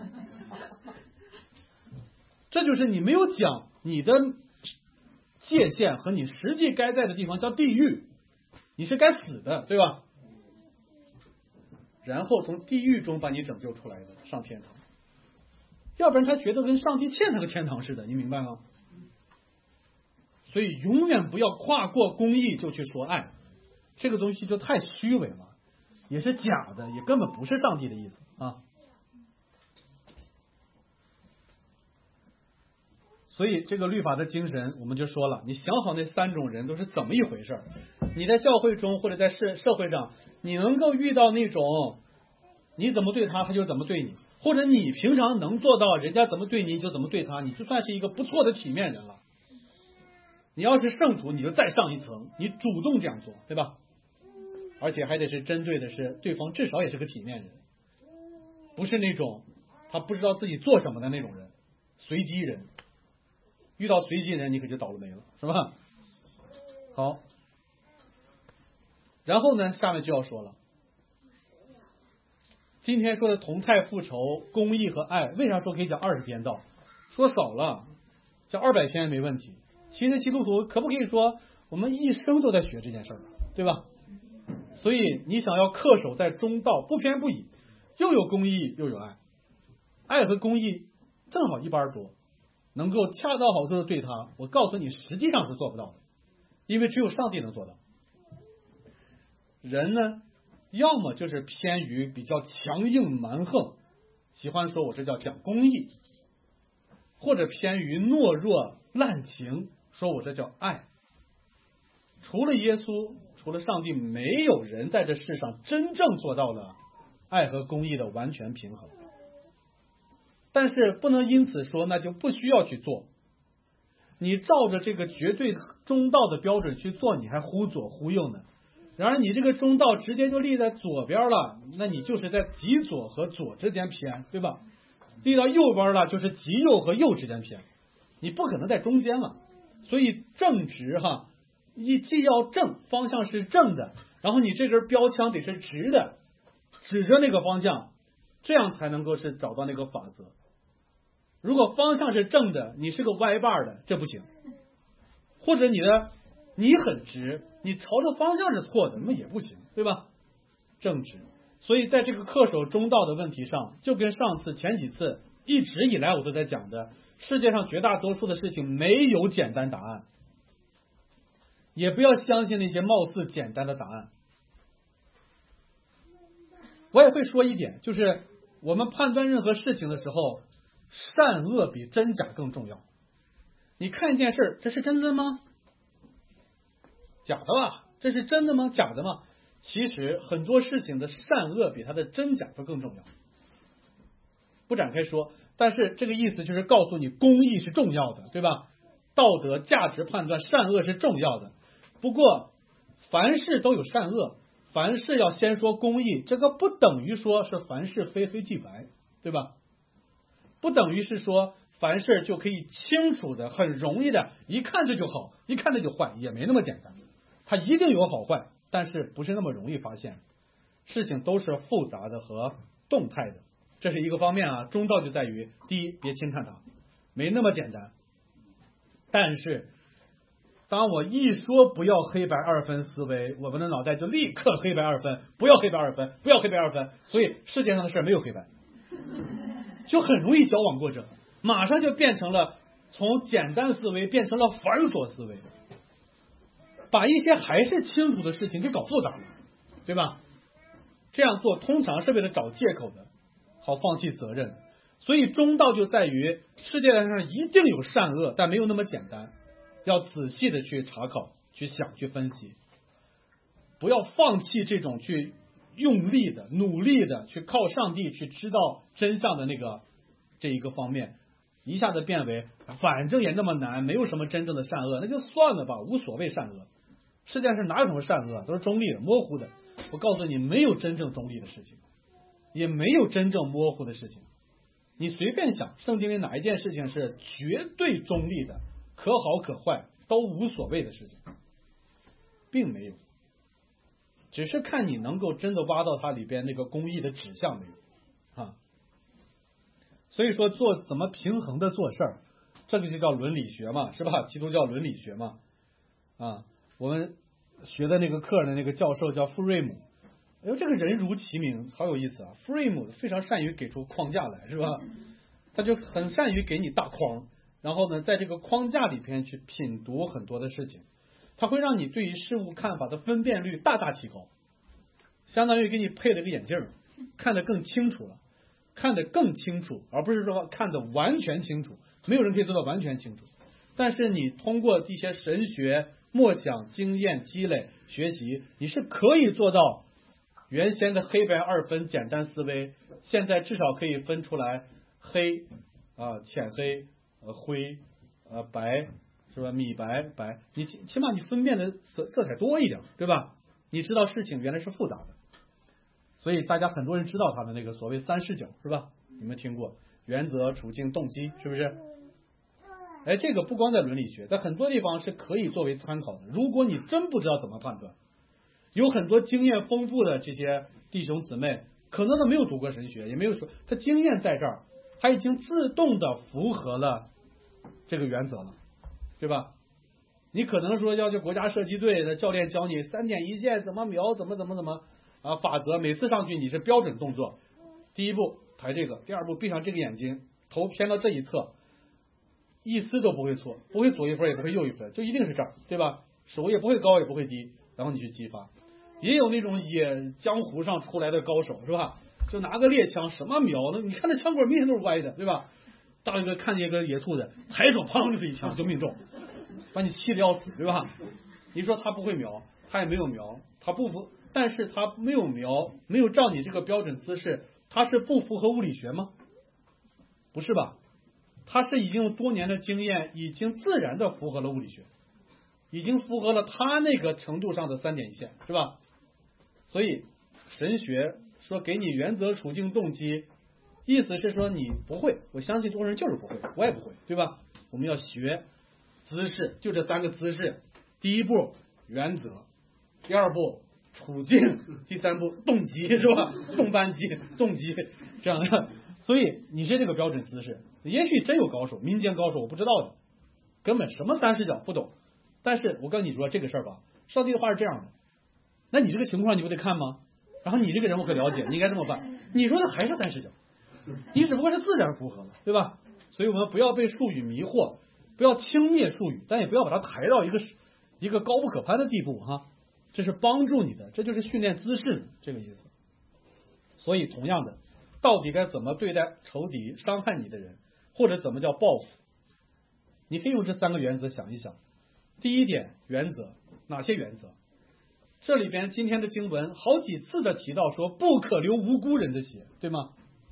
这就是你没有讲你的界限和你实际该在的地方叫地狱，你是该死的，对吧？然后从地狱中把你拯救出来的，上天堂。要不然他觉得跟上帝欠他个天堂似的，你明白吗？所以永远不要跨过公义就去说爱，这个东西就太虚伪了，也是假的，也根本不是上帝的意思啊。所以这个律法的精神我们就说了，你想好那3种人都是怎么一回事，你在教会中或者在社会上，你能够遇到那种你怎么对他就怎么对你，或者你平常能做到人家怎么对你就怎么对他，你就算是一个不错的体面人了。你要是圣徒，你就再上一层，你主动这样做，对吧？而且还得是针对的是对方至少也是个体面人，不是那种他不知道自己做什么的那种人，随机人。遇到随机人你可就倒了霉了，是吧？好，然后呢，下面就要说了，今天说的同态复仇、公义和爱，为啥说可以讲20篇道？说少了讲200篇没问题。其实基督徒可不可以说我们一生都在学这件事儿，对吧？所以你想要恪守在中道，不偏不倚，又有公义又有爱，爱和公义正好一般多，能够恰到好处的对他，我告诉你实际上是做不到的，因为只有上帝能做到。人呢，要么就是偏于比较强硬蛮横，喜欢说我这叫讲公义，或者偏于懦弱滥情，说我这叫爱。除了耶稣，除了上帝，没有人在这世上真正做到了爱和公义的完全平衡。但是不能因此说那就不需要去做，你照着这个绝对中道的标准去做，你还忽左忽右呢。然而你这个中道直接就立在左边了，那你就是在极左和左之间偏，对吧？ 立到右边了就是极右和右之间偏，你不可能在中间了。所以正直既要正，方向是正的，然后你这根标枪得是直的，指着那个方向，这样才能够是找到那个法则。如果方向是正的，你是个歪把的，这不行。或者你很直，你朝着方向是错的，那也不行，对吧？正直。所以在这个恪守中道的问题上，就跟上次前几次一直以来我都在讲的，世界上绝大多数的事情没有简单答案，也不要相信那些貌似简单的答案。我也会说一点，就是我们判断任何事情的时候，善恶比真假更重要。你看一件事，这是真的吗？假的吧？这是真的吗？假的吗？其实很多事情的善恶比它的真假都更重要。不展开说，但是这个意思就是告诉你公义是重要的，对吧？道德价值判断善恶是重要的。不过凡事都有善恶，凡事要先说公义，这个不等于说是凡事非黑即白，对吧？不等于是说凡事就可以清楚的很容易的一看这就好，一看这就坏，也没那么简单。它一定有好坏，但是不是那么容易发现，事情都是复杂的和动态的，这是一个方面啊。中道就在于，第一，别轻看它，没那么简单。但是当我一说不要黑白二分思维，我们的脑袋就立刻黑白二分，不要黑白二分，不要黑白二分。所以世界上的事没有黑白，就很容易矫枉过正，马上就变成了从简单思维变成了繁琐思维，把一些还是清楚的事情给搞复杂了，对吧？这样做通常是为了找借口的，好放弃责任。所以中道就在于世界上一定有善恶，但没有那么简单，要仔细的去查考、去想、去分析，不要放弃这种去用力的、努力的去靠上帝去知道真相的这一个方面，一下子变为反正也那么难，没有什么真正的善恶，那就算了吧，无所谓善恶。世界上哪有什么善恶，都是中立的、模糊的。我告诉你，没有真正中立的事情，也没有真正模糊的事情。你随便想，圣经里哪一件事情是绝对中立的，可好可坏都无所谓的事情，并没有，只是看你能够真的挖到它里边那个公义的指向没有啊。所以说怎么平衡的做事儿，这个就叫伦理学嘛，是吧？基督教伦理学嘛啊。我们学的那个课的那个教授叫傅瑞姆，哎呦，这个人如其名，好有意思啊！傅瑞姆非常善于给出框架来，是吧？他就很善于给你大框，然后呢，在这个框架里边去品读很多的事情，他会让你对于事物看法的分辨率大大提高，相当于给你配了个眼镜，看得更清楚了，看得更清楚，而不是说看得完全清楚，没有人可以做到完全清楚。但是你通过一些神学默想、经验积累、学习，你是可以做到原先的黑白二分简单思维，现在至少可以分出来黑浅黑灰白，是吧？米白白，你起码你分辨的色彩多一点，对吧？你知道事情原来是复杂的，所以大家很多人知道他的那个所谓三视角，是吧？你们听过原则、处境、动机，是不是？哎，这个不光在伦理学，在很多地方是可以作为参考的。如果你真不知道怎么判断，有很多经验丰富的这些弟兄姊妹，可能他没有读过神学，也没有说他经验在这儿，他已经自动的符合了这个原则了，对吧？你可能说要去国家射击队的教练教你3点一线怎么瞄，怎么法则，每次上去你是标准动作，第一步抬这个，第二步闭上这个眼睛，头偏到这一侧。一丝都不会错，不会左一分也不会右一分，就一定是这儿，对吧？手也不会高也不会低，然后你去激发。也有那种野江湖上出来的高手，是吧？就拿个猎枪什么瞄呢？你看那枪管明显都是歪的，对吧？大一个看见一个野兔子，抬手砰就是一枪就命中，把你气得要死，对吧？你说他不会瞄，他也没有瞄，他不符，但是他没有瞄，没有照你这个标准姿势，他是不符合物理学吗？不是吧？他是已经用多年的经验，已经自然的符合了物理学，已经符合了他那个程度上的3点一线，是吧？所以神学说给你原则、处境、动机， 意思是说你不会，我相信中国人就是不会，我也不会，对吧？我们要学姿势，就这3个姿势。第一步原则，第2步处境，第3步动机，是吧？动扳机、动机这样的。所以你是这个标准姿势，也许真有高手，民间高手我不知道的，根本什么30脚不懂。但是我跟你说这个事儿吧，上帝的话是这样的，那你这个情况你不得看吗？然后你这个人我可了解，你应该这么办。你说的还是30脚，你只不过是自然符合了，对吧？所以我们不要被术语迷惑，不要轻蔑术语，但也不要把它抬到一个高不可攀的地步哈。这是帮助你的，这就是训练姿势这个意思。所以同样的，到底该怎么对待仇敌、伤害你的人，或者怎么叫报复？你可以用这3个原则想一想。第一点，原则，哪些原则？这里边今天的经文好几次的提到说，不可流无辜人的血，对吗？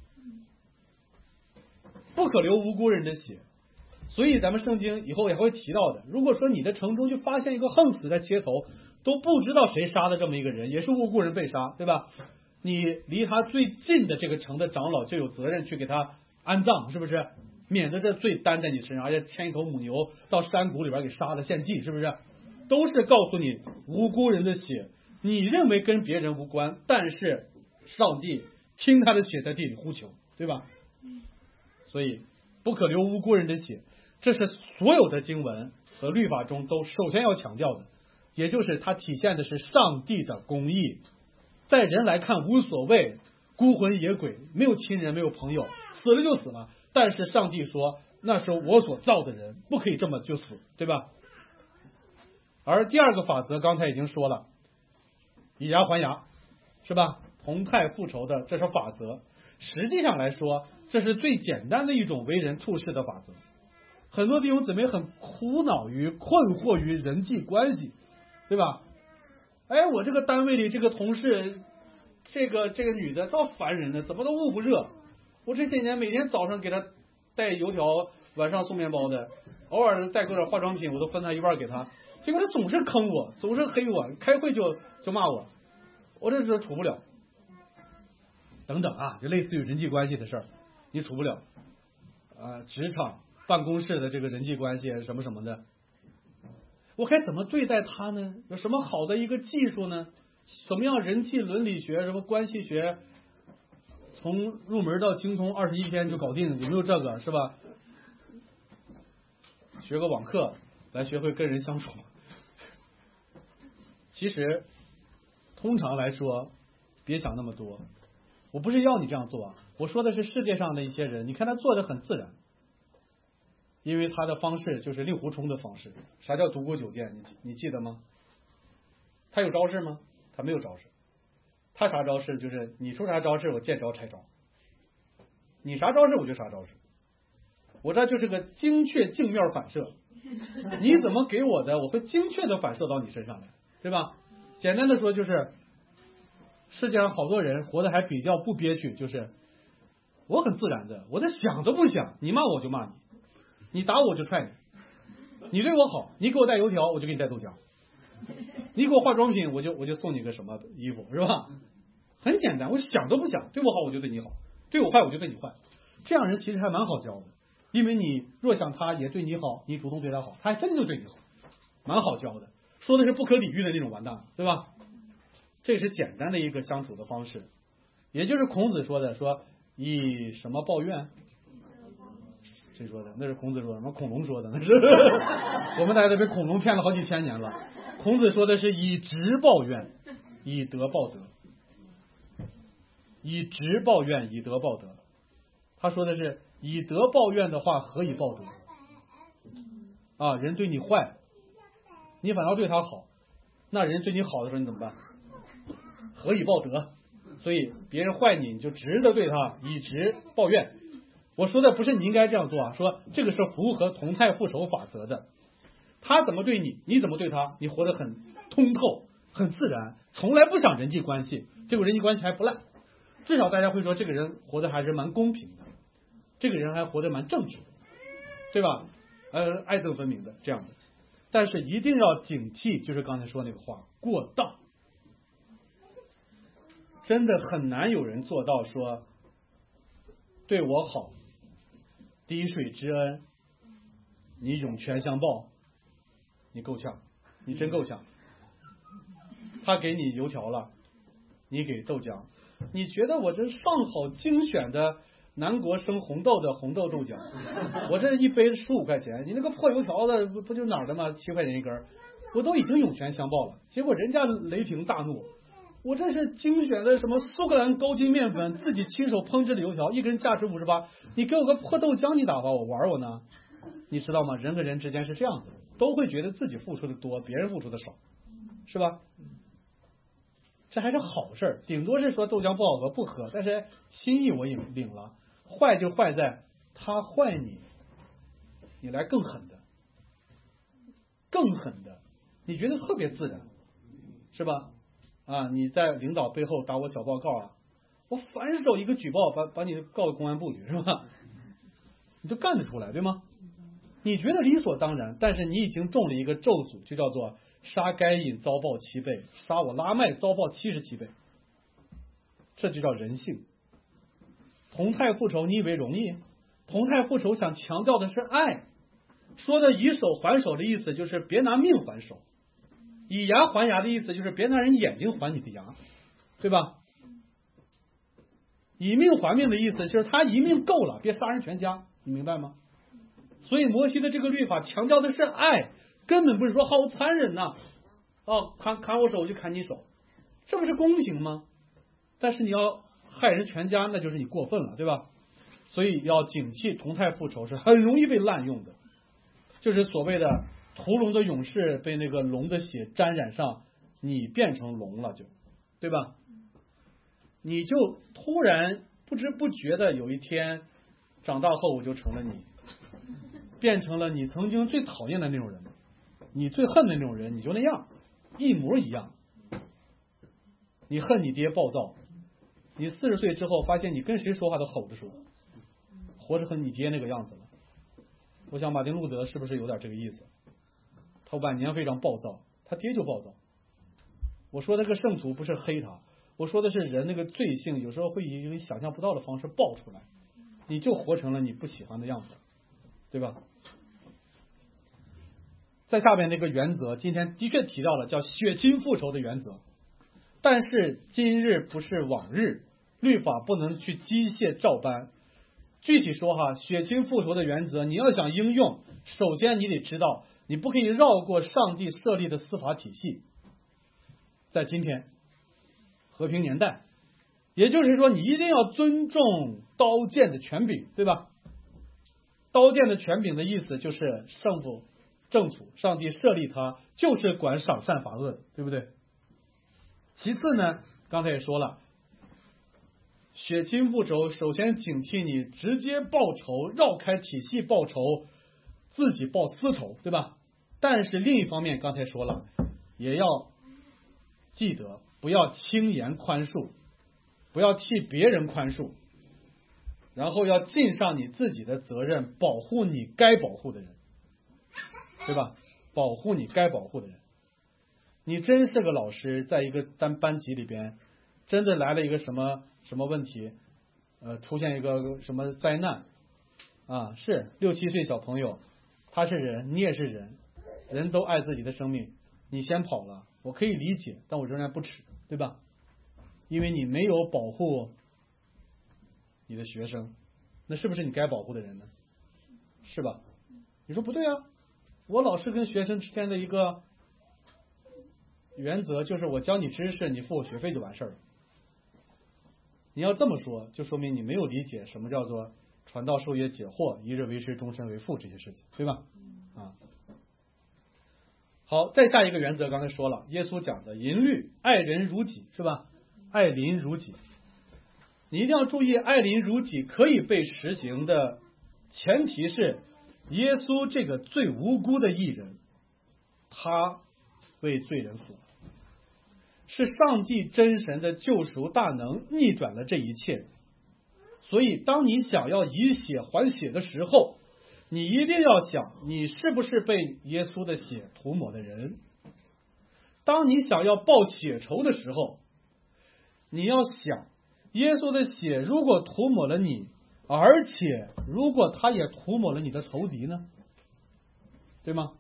不可流无辜人的血。所以咱们圣经以后也会提到的，如果说你的城中就发现一个横死在街头，都不知道谁杀的这么一个人，也是无辜人被杀，对吧？你离他最近的这个城的长老就有责任去给他安葬，是不是？免得这罪担在你身上，而且牵一头母牛到山谷里边给杀了献祭，是不是？都是告诉你无辜人的血，你认为跟别人无关，但是上帝听他的血在地里呼求，对吧？所以不可流无辜人的血，这是所有的经文和律法中都首先要强调的，也就是它体现的是上帝的公义。在人来看无所谓，孤魂野鬼，没有亲人没有朋友，死了就死了，但是上帝说那是我所造的人，不可以这么就死，对吧？而第2个法则刚才已经说了，以牙还牙，是吧？同态复仇的，这是法则。实际上来说，这是最简单的一种为人处事的法则。很多弟兄姊妹很苦恼于困惑于人际关系，对吧？哎，我这个单位里这个同事，这个女的倒烦人呢，怎么都捂不热。我这些年每天早上给她带油条，晚上送面包的，偶尔带个点化妆品，我都分她一半给她。结果她总是坑我，总是黑我，开会就骂我，我这是处不了。等等啊，就类似于人际关系的事儿，你处不了职场、办公室的这个人际关系什么什么的，我该怎么对待他呢？有什么好的一个技术呢？什么样人际伦理学、什么关系学，从入门到精通21天就搞定，有没有这个？是吧？学个网课来学会跟人相处。其实通常来说，别想那么多。我不是要你这样做啊，我说的是世界上的一些人，你看他做的很自然，因为他的方式就是令狐冲的方式。啥叫独孤九剑？你记得吗？他有招式吗？他没有招式。他啥招式？就是你出啥招式，我见招拆招。你啥招式，我就啥招式。我这就是个精确镜面反射，你怎么给我的，我会精确的反射到你身上来，对吧？简单的说就是，世界上好多人活得还比较不憋屈，就是我很自然的，我在想都不想，你骂我就骂你，你打我就踹你，你对我好，你给我带油条我就给你带豆浆，你给我化妆品我就送你个什么衣服，是吧？很简单，我想都不想，对我好我就对你好，对我坏我就对你坏。这样人其实还蛮好教的，因为你若想他也对你好，你主动对他好，他还真就对你好，蛮好教的。说的是不可理喻的那种完蛋，对吧？这是简单的一个相处的方式，也就是孔子说的，说以什么报怨？谁说的？那是孔子说的，什么恐龙说的？那是我们大家都被恐龙骗了好几千年了。孔子说的是以直报怨，以德报德。以直报怨，以德报德。他说的是以德报怨的话，何以报德？啊，人对你坏，你反倒对他好，那人对你好的时候你怎么办？何以报德？所以别人坏你，你就直的对他，以直报怨。我说的不是你应该这样做啊，说这个是符合同态复仇法则的。他怎么对你，你怎么对他，你活得很通透，很自然，从来不想人际关系，结果人际关系还不赖。至少大家会说这个人活得还是蛮公平的，这个人还活得蛮正直的，对吧？爱憎分明的这样的。但是一定要警惕，就是刚才说那个话，过当。真的很难有人做到说对我好，滴水之恩，你涌泉相报，你够呛，你真够呛。他给你油条了，你给豆浆，你觉得我这上好精选的南国生红豆的红豆豆浆，我这一杯15块钱，你那个破油条子不就哪儿的吗？7块钱一根，我都已经涌泉相报了，结果人家雷霆大怒，我这是精选的什么苏格兰高筋面粉，自己亲手烹制的油条，一根价值58，你给我个破豆浆，你打发我玩我呢？你知道吗？人和人之间是这样的，都会觉得自己付出的多，别人付出的少，是吧？这还是好事，顶多是说豆浆不好喝不喝，但是心意我也领了。坏就坏在他坏你，你来更狠的，更狠的，你觉得特别自然，是吧？啊，你在领导背后打我小报告啊，我反手一个举报，把你告到公安部去，是吧？你就干得出来，对吗？你觉得理所当然，但是你已经中了一个咒诅，就叫做杀该隐遭报7倍，杀我拉麦遭报77倍，这就叫人性。同态复仇，你以为容易？同态复仇想强调的是爱，说的以手还手的意思就是别拿命还手，以牙还牙的意思就是别拿人眼睛还你的牙，对吧？以命还命的意思就是他一命够了，别杀人全家，你明白吗？所以摩西的这个律法强调的是爱，根本不是说好残忍呐，哦，砍我手我就砍你手，这不是公平吗？但是你要害人全家，那就是你过分了，对吧？所以要警惕同态复仇是很容易被滥用的，就是所谓的屠龙的勇士被那个龙的血沾染上，你变成龙了就，对吧？你就突然不知不觉的有一天长大后我就成了你，变成了你曾经最讨厌的那种人，你最恨的那种人，你就那样一模一样。你恨你爹暴躁，你40岁之后发现你跟谁说话都吼着说，活着和你爹那个样子了。我想马丁路德是不是有点这个意思？他晚年非常暴躁，他爹就暴躁。我说那个圣徒不是黑他，我说的是人那个罪性有时候会以你想象不到的方式爆出来，你就活成了你不喜欢的样子，对吧？在下面那个原则今天的确提到了，叫血亲复仇的原则，但是今日不是往日，律法不能去机械照搬。具体说哈，血亲复仇的原则你要想应用，首先你得知道你不可以绕过上帝设立的司法体系。在今天和平年代，也就是说你一定要尊重刀剑的权柄，对吧？刀剑的权柄的意思就是圣父正土，上帝设立它就是管赏善罚恶的，对不对？其次呢，刚才也说了，血亲复仇首先警惕你直接报仇，绕开体系报仇，自己报私仇，对吧？但是另一方面刚才说了，也要记得不要轻言宽恕，不要替别人宽恕，然后要尽上你自己的责任，保护你该保护的人，对吧？保护你该保护的人。你真是个老师，在一个班级里边，真的来了一个什么问题，出现一个什么灾难啊，是6、7岁小朋友，他是人，你也是人，人都爱自己的生命，你先跑了，我可以理解，但我仍然不耻，对吧？因为你没有保护你的学生，那是不是你该保护的人呢？是吧？你说不对啊，我老师跟学生之间的一个原则就是我教你知识，你付我学费就完事儿了。你要这么说，就说明你没有理解什么叫做传道授业解惑，一日为师，终身为父这些事情，对吧？啊，好，再下一个原则，刚才说了，耶稣讲的淫律，爱人如己，是吧？爱邻如己，你一定要注意，爱邻如己可以被实行的前提是耶稣这个最无辜的义人，他为罪人死了，是上帝真神的救赎大能逆转了这一切。所以当你想要以血还血的时候，你一定要想你是不是被耶稣的血涂抹的人。当你想要报血仇的时候，你要想耶稣的血如果涂抹了你， 而且如果他也涂抹了你的仇敌呢？对吗？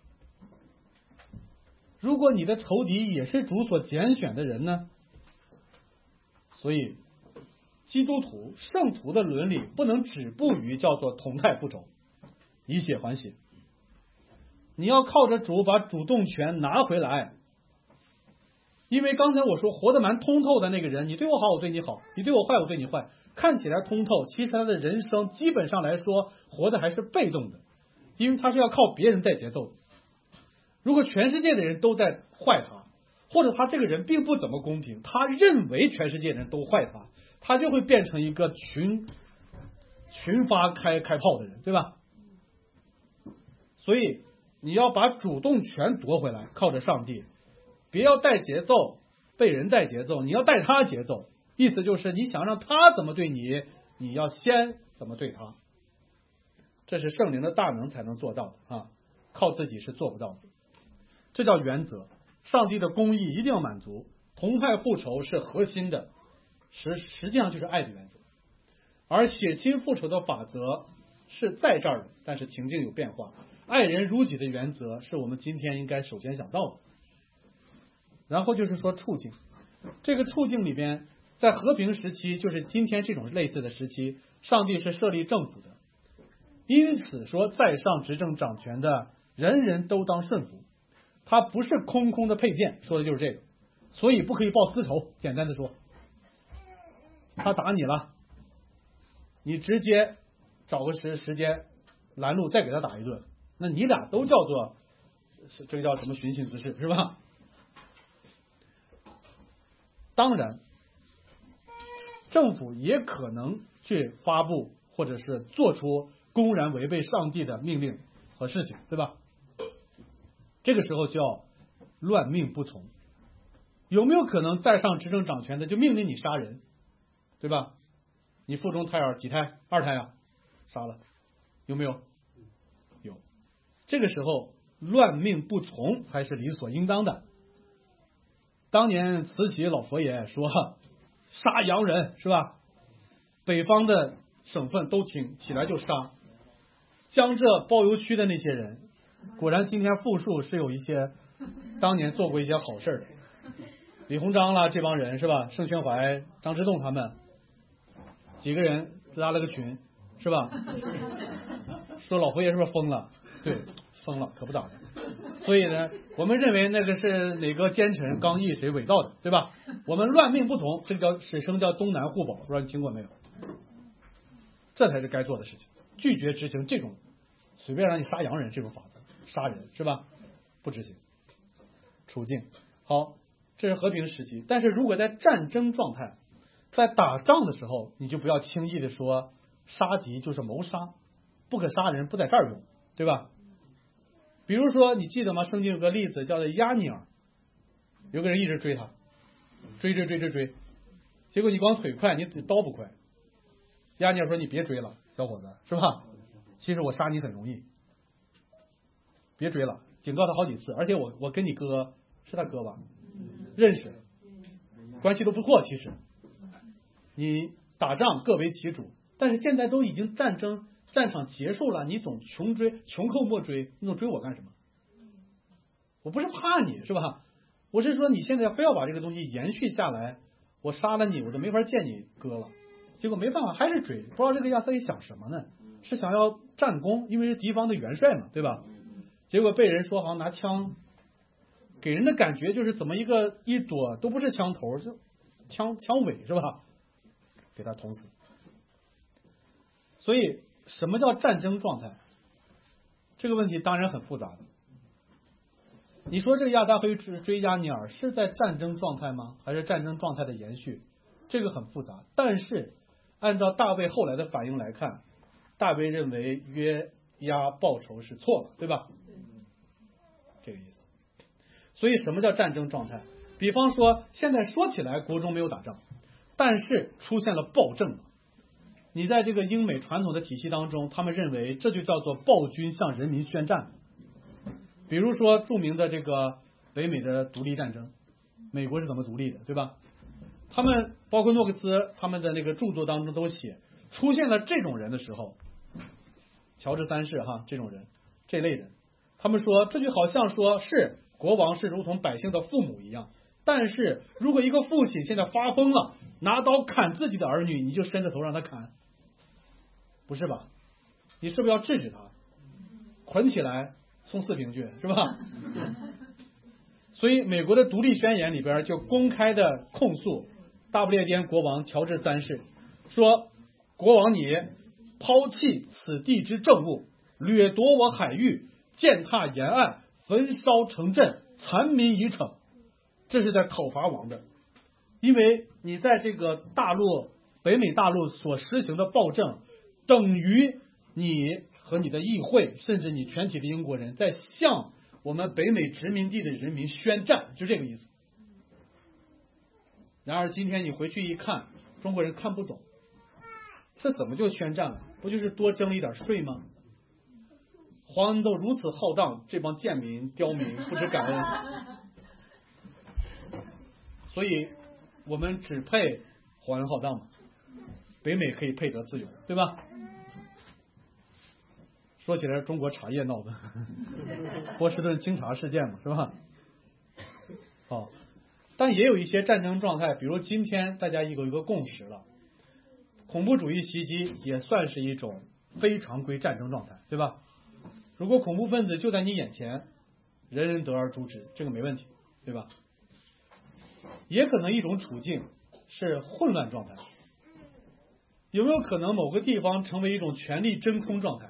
如果你的仇敌也是主所拣选的人呢？所以基督徒圣徒的伦理不能止步于叫做同态复仇，以血还血。你要靠着主把主动权拿回来。因为刚才我说活得蛮通透的那个人，你对我好我对你好，你对我坏我对你坏，看起来通透，其实他的人生基本上来说活的还是被动的，因为他是要靠别人带节奏的。如果全世界的人都在坏他，或者他这个人并不怎么公平，他认为全世界人都坏他，他就会变成一个群发开炮的人，对吧？所以你要把主动权夺回来，靠着上帝，别要带节奏，被人带节奏，你要带他节奏。意思就是你想让他怎么对你，你要先怎么对他。这是圣灵的大能才能做到的啊，靠自己是做不到的。这叫原则，上帝的公义一定要满足，同态复仇是核心的，实际上就是爱的原则。而血亲复仇的法则是在这儿的，但是情境有变化。爱人如己的原则是我们今天应该首先想到的。然后就是说处境，这个处境里边，在和平时期，就是今天这种类似的时期，上帝是设立政府的，因此说在上执政掌权的人人都当顺服，他不是空空的佩剑，说的就是这个。所以不可以报私仇，简单的说，他打你了，你直接找个时间拦路再给他打一顿，那你俩都叫做这个叫什么寻衅滋事，是吧？当然政府也可能去发布或者是做出公然违背上帝的命令和事情，对吧？这个时候就要乱命不从。有没有可能在上执政掌权的就命令你杀人，对吧？你腹中胎儿几胎？2胎啊，杀了，有没有？有。这个时候乱命不从才是理所应当的。当年慈禧老佛爷说杀洋人，是吧？北方的省份都听，起来就杀。江浙包邮区的那些人，果然今天复述是有一些当年做过一些好事的，李鸿章啦这帮人，是吧？盛宣怀、张之洞他们几个人拉了个群，是吧？说老佛爷是不是疯了？对，疯了，可不咋的。所以呢，我们认为那个是哪个奸臣刚毅谁伪造的，对吧？我们乱命不从，这个叫史称叫东南互保，不知道你听过没有？这才是该做的事情，拒绝执行这种随便让你杀洋人这种法则，杀人是吧？不执行。处境好，这是和平时期。但是如果在战争状态，在打仗的时候，你就不要轻易的说杀敌就是谋杀，不可杀人不在这儿用，对吧？比如说你记得吗？圣经有个例子叫做亚尼尔，有个人一直追他，追，结果你光腿快，你刀不快。亚尼尔说你别追了，小伙子，是吧？其实我杀你很容易，别追了，警告他好几次。而且我跟你哥是他哥吧，认识，关系都不错。其实你打仗各为其主，但是现在都已经战场结束了，你总穷寇莫追，你总追我干什么？我不是怕你，是吧？我是说你现在非要把这个东西延续下来，我杀了你，我都没法见你哥了。结果没办法，还是追。不知道这个亚瑟里想什么呢？是想要战功，因为是敌方的元帅嘛，对吧？结果被人说好像拿枪，给人的感觉就是怎么一躲都不是枪头，就枪尾，是吧？给他捅死。所以什么叫战争状态？这个问题当然很复杂的。你说这个亚撒黑追亚尼尔是在战争状态吗？还是战争状态的延续？这个很复杂。但是按照大卫后来的反应来看，大卫认为约押报仇是错了，对吧？这个意思。所以什么叫战争状态？比方说现在说起来国中没有打仗，但是出现了暴政了。你在这个英美传统的体系当中，他们认为这就叫做暴君向人民宣战。比如说著名的这个北美的独立战争，美国是怎么独立的，对吧？他们包括诺克斯他们的那个著作当中都写， 出现了这种人的时候，乔治三世这种人，这类人，他们说这就好像说是国王是如同百姓的父母一样，但是如果一个父亲现在发疯了，拿刀砍自己的儿女，你就伸着头让他砍，不是吧？你是不是要制止他，捆起来送四平去，是吧？所以美国的独立宣言里边就公开的控诉大不列颠国王乔治三世，说国王你抛弃此地之政务，掠夺我海域，践踏沿岸，焚烧城镇，残民以逞，这是在讨伐王的。因为你在这个大陆北美大陆所实行的暴政，等于你和你的议会，甚至你全体的英国人在向我们北美殖民地的人民宣战，就这个意思。然而今天你回去一看，中国人看不懂，这怎么就宣战了？不就是多征一点税吗？皇恩都如此浩荡，这帮贱民刁民不知感恩，所以我们只配皇恩浩荡嘛，北美可以配得自由，对吧？说起来中国茶叶闹的波士顿清茶事件嘛，是吧？好，但也有一些战争状态，比如今天大家有一个共识了，恐怖主义袭击也算是一种非常规战争状态，对吧？如果恐怖分子就在你眼前，人人得而诛之，这个没问题，对吧？也可能一种处境是混乱状态，有没有可能某个地方成为一种权力真空状态？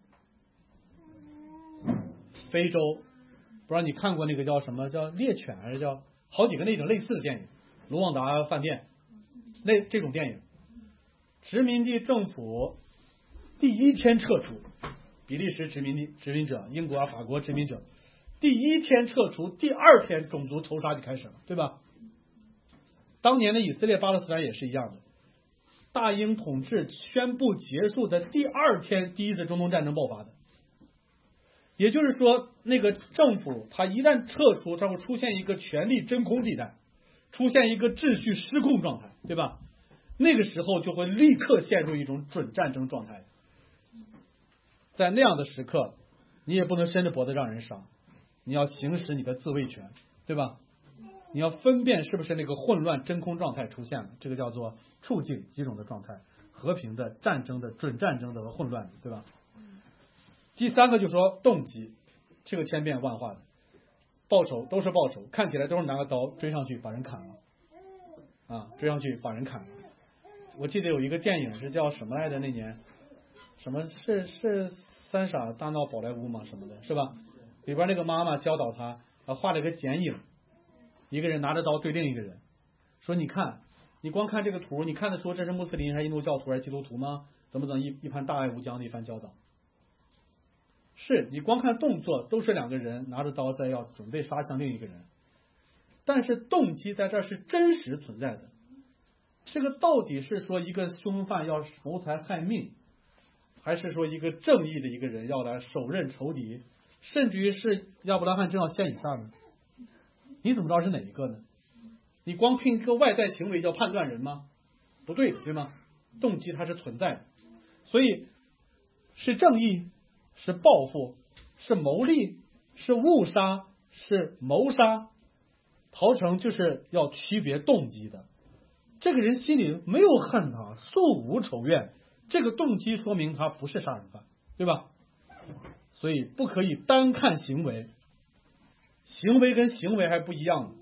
非洲，不知道你看过那个叫什么，叫猎犬还是叫好几个那种类似的电影，卢旺达饭店这种电影，殖民地政府第一天撤出，比利时殖民者，英国法国殖民者第一天撤出，第二天种族仇杀就开始了，对吧？当年的以色列巴勒斯坦也是一样的，大英统治宣布结束的第二天，第一次中东战争爆发的。也就是说，那个政府它一旦撤出，它会出现一个权力真空地带，出现一个秩序失控状态，对吧？那个时候就会立刻陷入一种准战争状态。在那样的时刻，你也不能伸着脖子让人杀，你要行使你的自卫权，对吧？你要分辨是不是那个混乱真空状态出现了，这个叫做处境几种的状态，和平的、战争的、准战争的和混乱的，对吧？第三个就是说动机，这个千变万化的，报仇都是报仇，看起来都是拿个刀追上去把人砍了，追上去把人砍了。我记得有一个电影是叫什么来的，那年什么是三傻大闹宝莱坞吗？什么的，是吧？里边那个妈妈教导他，画了一个剪影，一个人拿着刀对另一个人，说你看，你光看这个图，你看得出这是穆斯林还是印度教徒还是基督徒吗？怎么一番大爱无疆的一番教导。是你光看动作都是两个人拿着刀在要准备杀向另一个人，但是动机在这儿是真实存在的。这个到底是说一个凶犯要谋财害命，还是说一个正义的一个人要来手刃仇敌，甚至于是亚伯拉罕正要先以撒呢？你怎么知道是哪一个呢？你光凭这个外在行为叫判断人吗？不对的，对吗？动机它是存在的，所以是正义，是报复，是谋利，是误杀，是谋杀。陶成就是要区别动机的。这个人心里没有恨他，素无仇怨，这个动机说明他不是杀人犯，对吧？所以不可以单看行为，行为跟行为还不一样。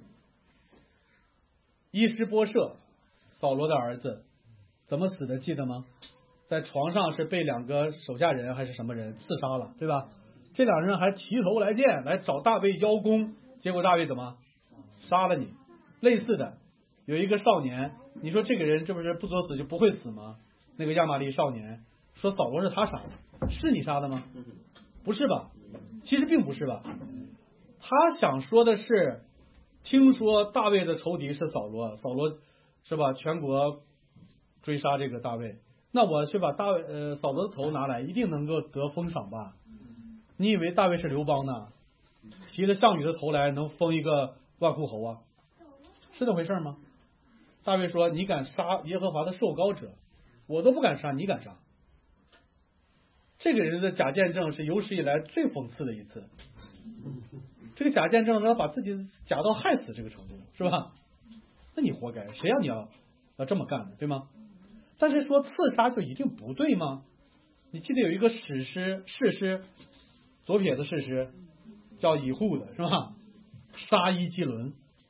伊施波设，扫罗的儿子，怎么死的记得吗？在床上是被两个手下人还是什么人刺杀了，对吧？这两人还提头来见，来找大卫邀功，结果大卫怎么杀了你？类似的，有一个少年，你说这个人这不是不作死就不会死吗？那个亚玛力少年说扫罗是他杀的，是你杀的吗？不是吧？其实并不是吧。他想说的是，听说大卫的仇敌是扫罗，扫罗是吧？全国追杀这个大卫，那我去把扫罗的头拿来，一定能够得封赏吧？你以为大卫是刘邦呢？提着项羽的头来能封一个万户侯啊？是那回事吗？大卫说：“你敢杀耶和华的受膏者， 我都不敢杀，你敢杀？这个人的假见证是有史以来最讽刺的一次。这个假见证他把自己假到害死这个程度，是吧？那你活该，谁让你要这么干的，对吗？但是说刺杀就一定不对吗？你记得有一个史诗左撇子史诗叫以户的，是吧？杀伊基伦，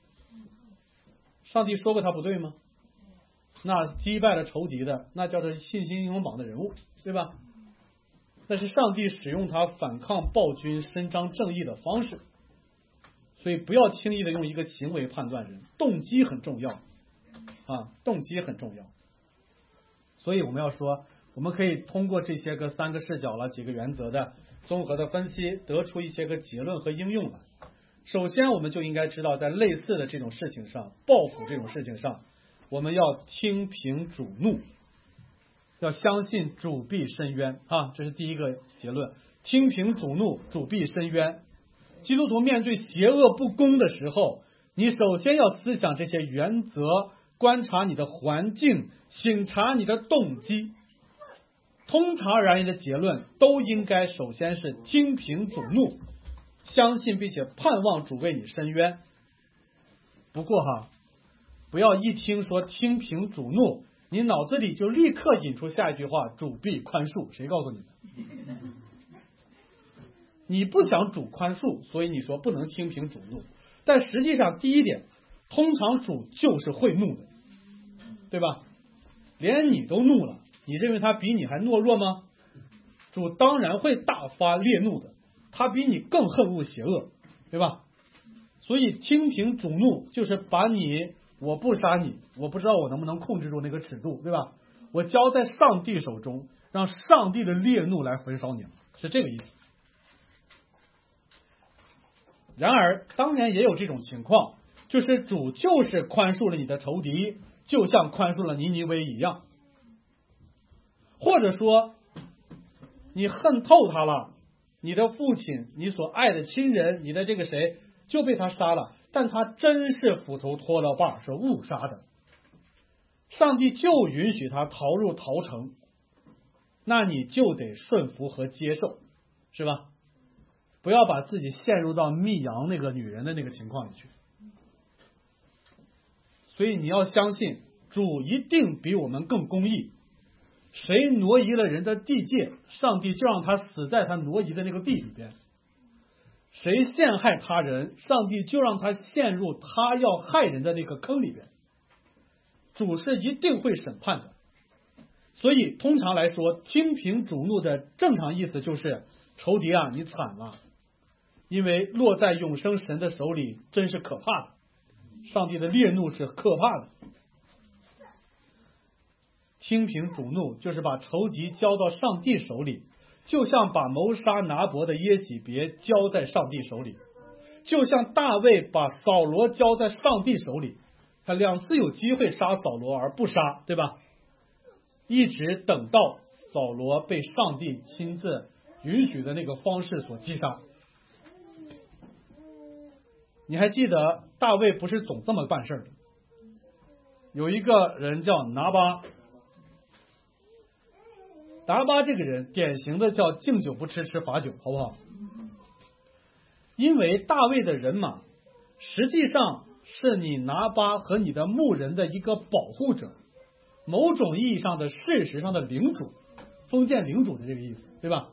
上帝说过他不对吗？那击败了仇敌的，那叫做信心英雄榜的人物，对吧？那是上帝使用他反抗暴君、伸张正义的方式。所以不要轻易的用一个行为判断人，动机很重要啊，动机很重要。所以我们要说，我们可以通过这些个3个视角了、几个原则的综合的分析，得出一些个结论和应用来。首先，我们就应该知道，在类似的这种事情上，报复这种事情上，我们要听凭主怒，要相信主必伸冤啊，这是第一个结论。听凭主怒，主必伸冤。基督徒面对邪恶不公的时候，你首先要思想这些原则，观察你的环境，省察你的动机。通常而言的结论都应该首先是听凭主怒，相信并且盼望主为你伸冤。不过不要一听说听凭主怒，你脑子里就立刻引出下一句话：主必宽恕。谁告诉你的？你不想主宽恕，所以你说不能听凭主怒。但实际上，第一点，通常主就是会怒的，对吧？连你都怒了，你认为他比你还懦弱吗？主当然会大发烈怒的，他比你更恨恶邪恶，对吧？所以听凭主怒就是把我不杀你，我不知道我能不能控制住那个尺度，对吧？我交在上帝手中，让上帝的烈怒来焚烧你，是这个意思。然而当然也有这种情况，就是主就是宽恕了你的仇敌，就像宽恕了尼尼微一样。或者说你恨透他了，你的父亲，你所爱的亲人，你的这个谁就被他杀了，但他真是斧头脱了把，是误杀的，上帝就允许他逃入逃城，那你就得顺服和接受，是吧？不要把自己陷入到密阳那个女人的那个情况里去。所以你要相信主一定比我们更公义，谁挪移了人的地界，上帝就让他死在他挪移的那个地里边，谁陷害他人，上帝就让他陷入他要害人的那个坑里边，主是一定会审判的。所以通常来说，听凭主怒的正常意思就是仇敌啊，你惨了，因为落在永生神的手里真是可怕的，上帝的烈怒是可怕的。听凭主怒就是把仇敌交到上帝手里，就像把谋杀拿伯的耶洗别交在上帝手里，就像大卫把扫罗交在上帝手里，他2次有机会杀扫罗而不杀，对吧？一直等到扫罗被上帝亲自允许的那个方式所击杀。你还记得大卫不是总这么办事的，有一个人叫拿巴，这个人典型的叫敬酒不吃吃罚酒，好不好？因为大卫的人马实际上是你拿巴和你的牧人的一个保护者，某种意义上的事实上的领主，封建领主的这个意思，对吧？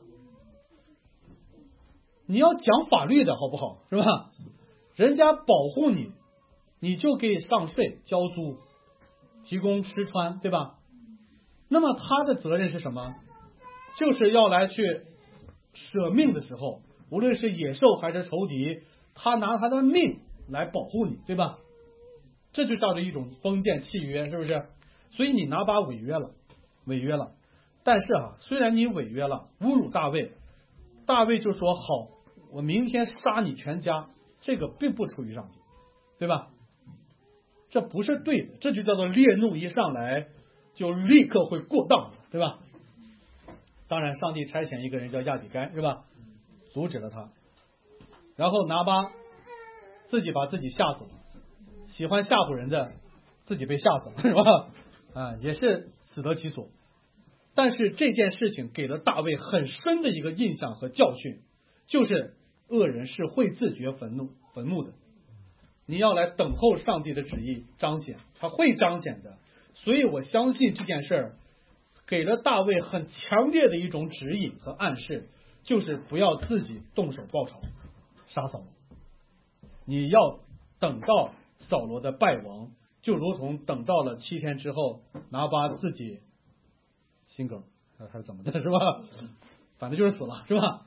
你要讲法律的好不好，是吧？人家保护你，你就给上税交租提供吃穿，对吧？那么他的责任是什么？就是要来去舍命的时候，无论是野兽还是仇敌，他拿他的命来保护你，对吧？这就叫做一种封建契约，是不是？所以你拿把违约了。但是虽然你违约了，侮辱大卫，大卫就说好，我明天杀你全家，这个并不出于上帝，对吧？这不是对的，这就叫做烈怒一上来就立刻会过当，对吧？当然上帝差遣一个人叫亚比该，是吧？阻止了他，然后拿巴自己把自己吓死了，喜欢吓唬人的自己被吓死了，是吧？也是死得其所。 但是这件事情给了大卫很深的一个印象和教训，就是恶人是会自掘坟墓的。你要来等候上帝的旨意彰显，他会彰显的。所以我相信这件事儿给了大卫很强烈的一种指引和暗示，就是不要自己动手报仇杀扫罗，你要等到扫罗的败亡，就如同等到了7天之后拿巴自己心梗还是怎么的，是吧？反正就是死了，是吧？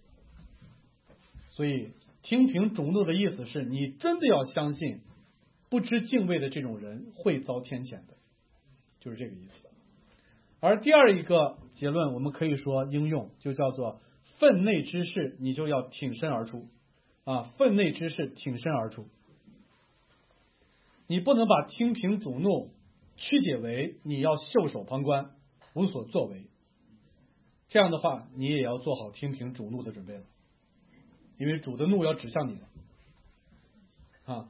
所以听凭主怒的意思是你真的要相信不知敬畏的这种人会遭天谴的，就是这个意思。而第二一个结论我们可以说应用，就叫做分内之事你就要挺身而出啊，分内之事挺身而出。你不能把听凭主怒曲解为你要袖手旁观无所作为，这样的话你也要做好听凭主怒的准备了，因为主的怒要指向你了啊。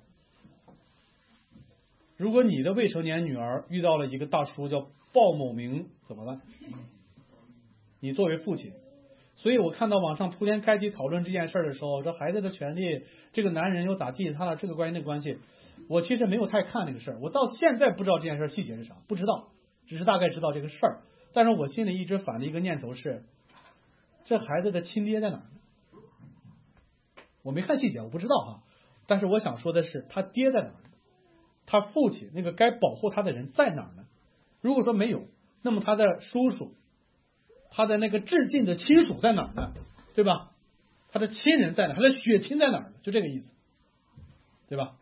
如果你的未成年女儿遇到了一个大叔叫鲍某明怎么办？你作为父亲，所以我看到网上铺天盖地讨论这件事的时候，这孩子的权利，这个男人又咋地他了，这个关系那个关系，我其实没有太看那个事儿，我到现在不知道这件事细节是啥，不知道，只是大概知道这个事儿。但是我心里一直反的一个念头是，这孩子的亲爹在哪儿呢？我没看细节，我不知道哈。但是我想说的是，他爹在哪儿呢？他父亲那个该保护他的人在哪儿呢？如果说没有，那么他的叔叔，他的那个至近的亲属在哪儿呢？对吧？他的亲人在哪儿？他的血亲在哪儿呢？就这个意思，对吧？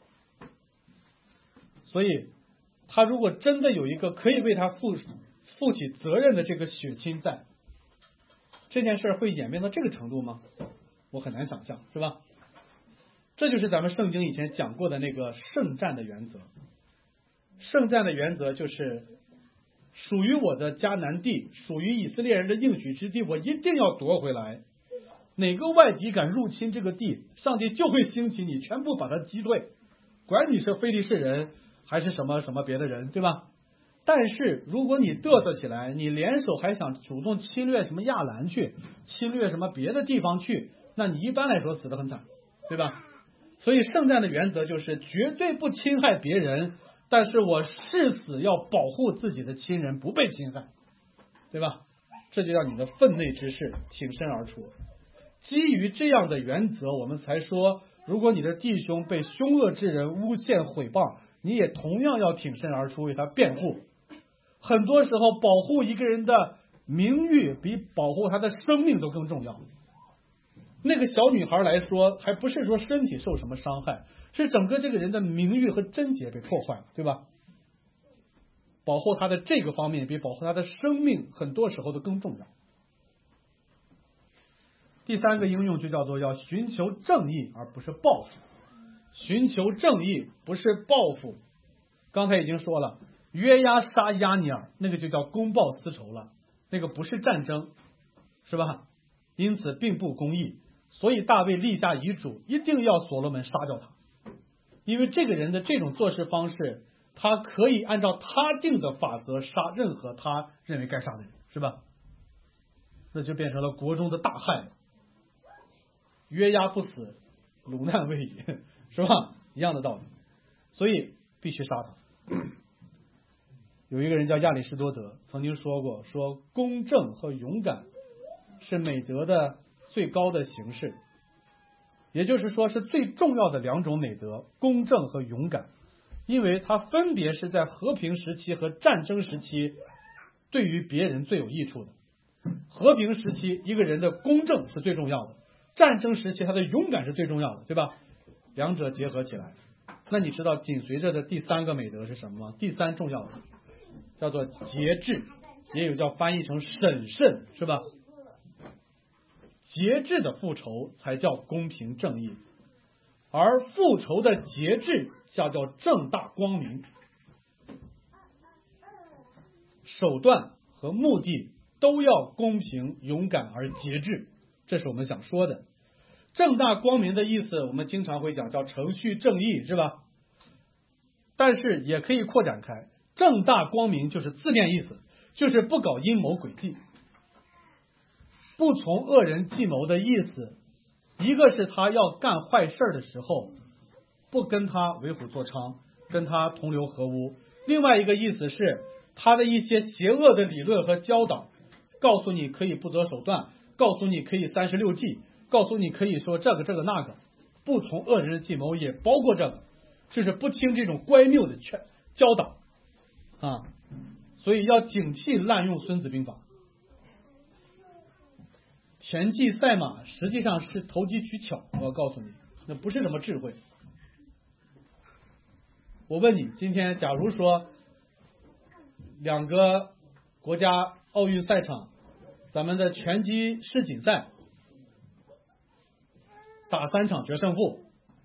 所以他如果真的有一个可以为他负起责任的这个血亲在，这件事会演变到这个程度吗？我很难想象，是吧？这就是咱们圣经以前讲过的那个圣战的原则。圣战的原则就是属于我的迦南地，属于以色列人的应许之地，我一定要夺回来。哪个外敌敢入侵这个地，上帝就会兴起你，全部把他击退，管你是非利士人还是什么什么别的人，对吧？但是如果你嘚瑟起来，你联手还想主动侵略什么亚兰去，侵略什么别的地方去，那你一般来说死得很惨，对吧？所以圣战的原则就是绝对不侵害别人，但是我誓死要保护自己的亲人不被侵害，对吧？这就叫你的分内之事挺身而出。基于这样的原则，我们才说，如果你的弟兄被凶恶之人诬陷毁谤，你也同样要挺身而出为他辩护。很多时候保护一个人的名誉比保护他的生命都更重要。那个小女孩来说，还不是说身体受什么伤害，是整个这个人的名誉和贞洁被破坏，对吧？保护他的这个方面比保护他的生命很多时候都更重要。第三个应用就叫做要寻求正义而不是报复。寻求正义不是报复。刚才已经说了，约押杀押尼尔那个就叫公报私仇了，那个不是战争，是吧？因此并不公义。所以大卫立下遗嘱，一定要所罗门杀掉他，因为这个人的这种做事方式，他可以按照他定的法则杀任何他认为该杀的人，是吧？那就变成了国中的大害了。约押不死，鲁难未已，是吧？一样的道理，所以必须杀他。有一个人叫亚里士多德曾经说过，说公正和勇敢是美德的最高的形式，也就是说是最重要的两种美德，公正和勇敢，因为它分别是在和平时期和战争时期对于别人最有益处的。和平时期一个人的公正是最重要的，战争时期他的勇敢是最重要的，对吧？两者结合起来，那你知道紧随着的第三个美德是什么吗？第三重要的叫做节制，也有叫翻译成审慎，是吧？节制的复仇才叫公平正义，而复仇的节制叫正大光明。手段和目的都要公平、勇敢而节制，这是我们想说的。正大光明的意思，我们经常会讲叫程序正义，是吧？但是也可以扩展开，正大光明就是字面意思， 就是不搞阴谋诡计，不从恶人计谋的意思，一个是他要干坏事的时候，不跟他为虎作伥，跟他同流合污；另外一个意思是他的一些邪恶的理论和教导，告诉你可以不择手段，告诉你可以36计，告诉你可以说这个那个，不从恶人的计谋也包括这个，就是不听这种乖谬的教导啊，所以要警惕滥用孙子兵法。田忌赛马实际上是投机取巧，我要告诉你，那不是什么智慧。我问你，今天假如说2个国家奥运赛场，咱们的拳击世锦赛打3场决胜负，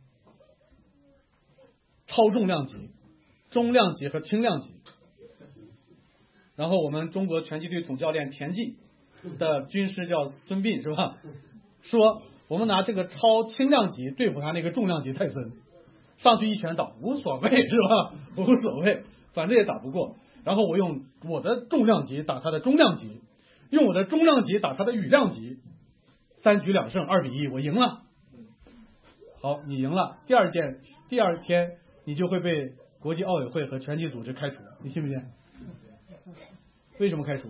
超重量级、中量级和轻量级，然后我们中国拳击队总教练田忌的军师叫孙膑是吧？说我们拿这个超轻量级对付他那个重量级泰森，上去一拳倒无所谓是吧？无所谓，反正也打不过。然后我用我的重量级打他的中量级，用我的中量级打他的羽量级，3局2胜2-1，我赢了。好，你赢了，第二天你就会被国际奥委会和拳击组织开除，你信不信？为什么开除？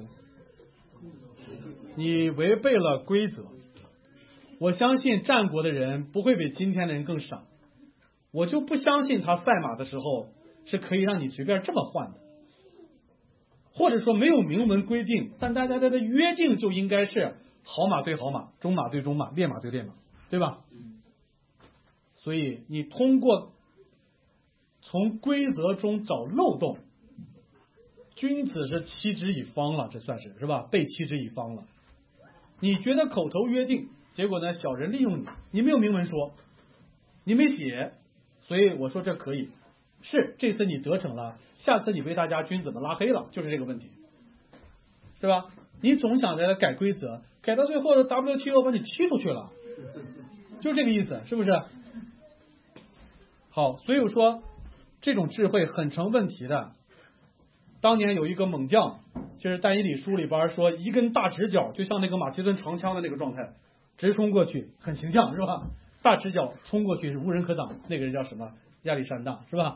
你违背了规则。我相信战国的人不会比今天的人更傻，我就不相信他赛马的时候是可以让你随便这么换的，或者说没有明文规定，但大家的约定就应该是好马对好马，中马对中马，烈马对烈马，对吧？所以你通过从规则中找漏洞，君子是欺之以方了，这算是吧？被欺之以方了。你觉得口头约定，结果呢，小人利用你，你没有明文说，你没写，所以我说这可以，是这次你得逞了，下次你被大家君子们拉黑了，就是这个问题，是吧？你总想着改规则，改到最后的 WTO 把你踢出去了，就这个意思，是不是？好，所以我说这种智慧很成问题的。当年有一个猛将，就是但以理书里边说，一根大直角就像那个马其顿长枪的那个状态，直冲过去，很形象，是吧？大直角冲过去是无人可挡，那个人叫什么？亚历山大，是吧？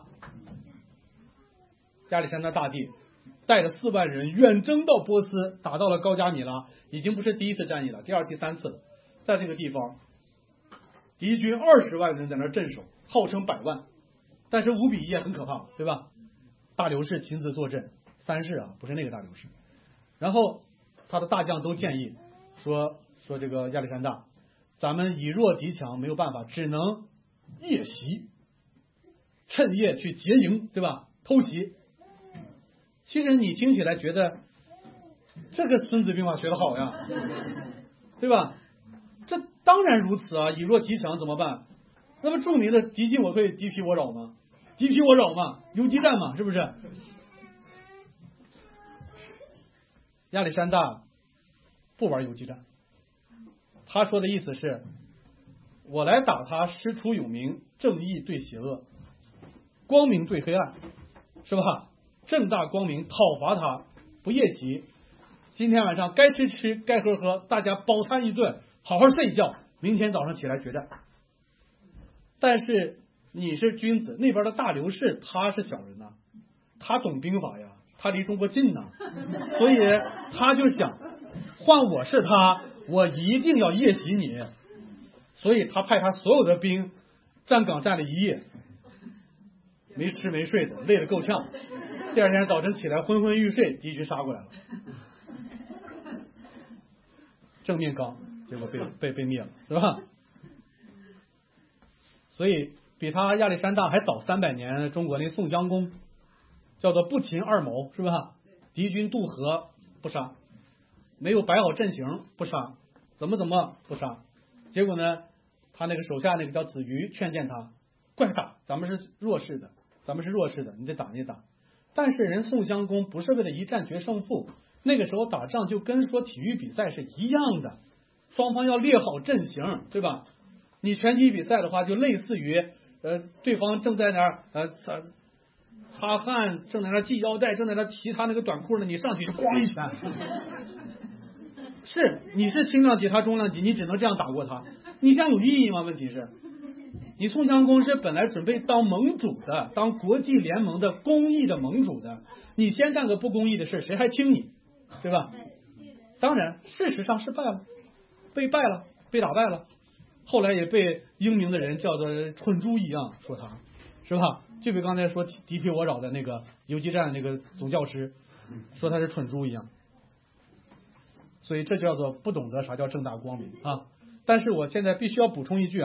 亚历山大大帝带着4万人远征到波斯，打到了高加米拉，已经不是第一次战役了，第2、第3次了。在这个地方，敌军20万人在那镇守，号称100万，但是5-1也很可怕，对吧？大流士亲自坐镇，3世啊，不是那个大流士。然后他的大将都建议说这个亚历山大，咱们以弱敌强，没有办法，只能夜袭，趁夜去劫营，对吧？偷袭。其实你听起来觉得这个孙子兵法学得好呀，对吧？这当然如此啊，以弱敌强怎么办？那么著名的敌进我退，敌疲我扰吗？敌疲我扰嘛，游击战嘛，是不是？亚历山大不玩游击战，他说的意思是，我来打他师出有名，正义对邪恶，光明对黑暗，是吧？正大光明讨伐他，不夜袭。今天晚上该吃吃，该喝喝，大家饱餐一顿，好好睡一觉，明天早上起来决战。但是你是君子，那边的大流士他是小人呐，他懂兵法呀，他离中国近呐，所以他就想，换我是他，我一定要夜袭你，所以他派他所有的兵站岗站了1夜，没吃没睡的，累得够呛。第2天早晨起来昏昏欲睡，敌军杀过来了，正面刚，结果被灭了，是吧？所以比他亚历山大还早300年，中国那宋襄公叫做不秦2谋，是吧？敌军渡河不杀，没有摆好阵型不杀，怎么不杀？结果呢，他那个手下那个叫子瑜劝谏他，快打，咱们是弱势的，你得打。但是人宋襄公不是为了一战决胜负，那个时候打仗就跟说体育比赛是一样的，双方要列好阵型，对吧？你拳击比赛的话，就类似于对方正在那儿擦汗，正在那系腰带，正在那提他那个短裤呢，你上去就咣一拳。是，你是轻量级，他重量级，你只能这样打过他。你想有意义吗？问题是，你宋襄公是本来准备当盟主的，当国际联盟的公益的盟主的，你先干个不公义的事，谁还听你？对吧？当然，事实上是败了，被打败了，后来也被英明的人叫做蠢猪一样说他，是吧？就比刚才说敌疲我扰的那个游击战那个总教师，说他是蠢猪一样。所以这叫做不懂得啥叫正大光明啊！但是我现在必须要补充一句，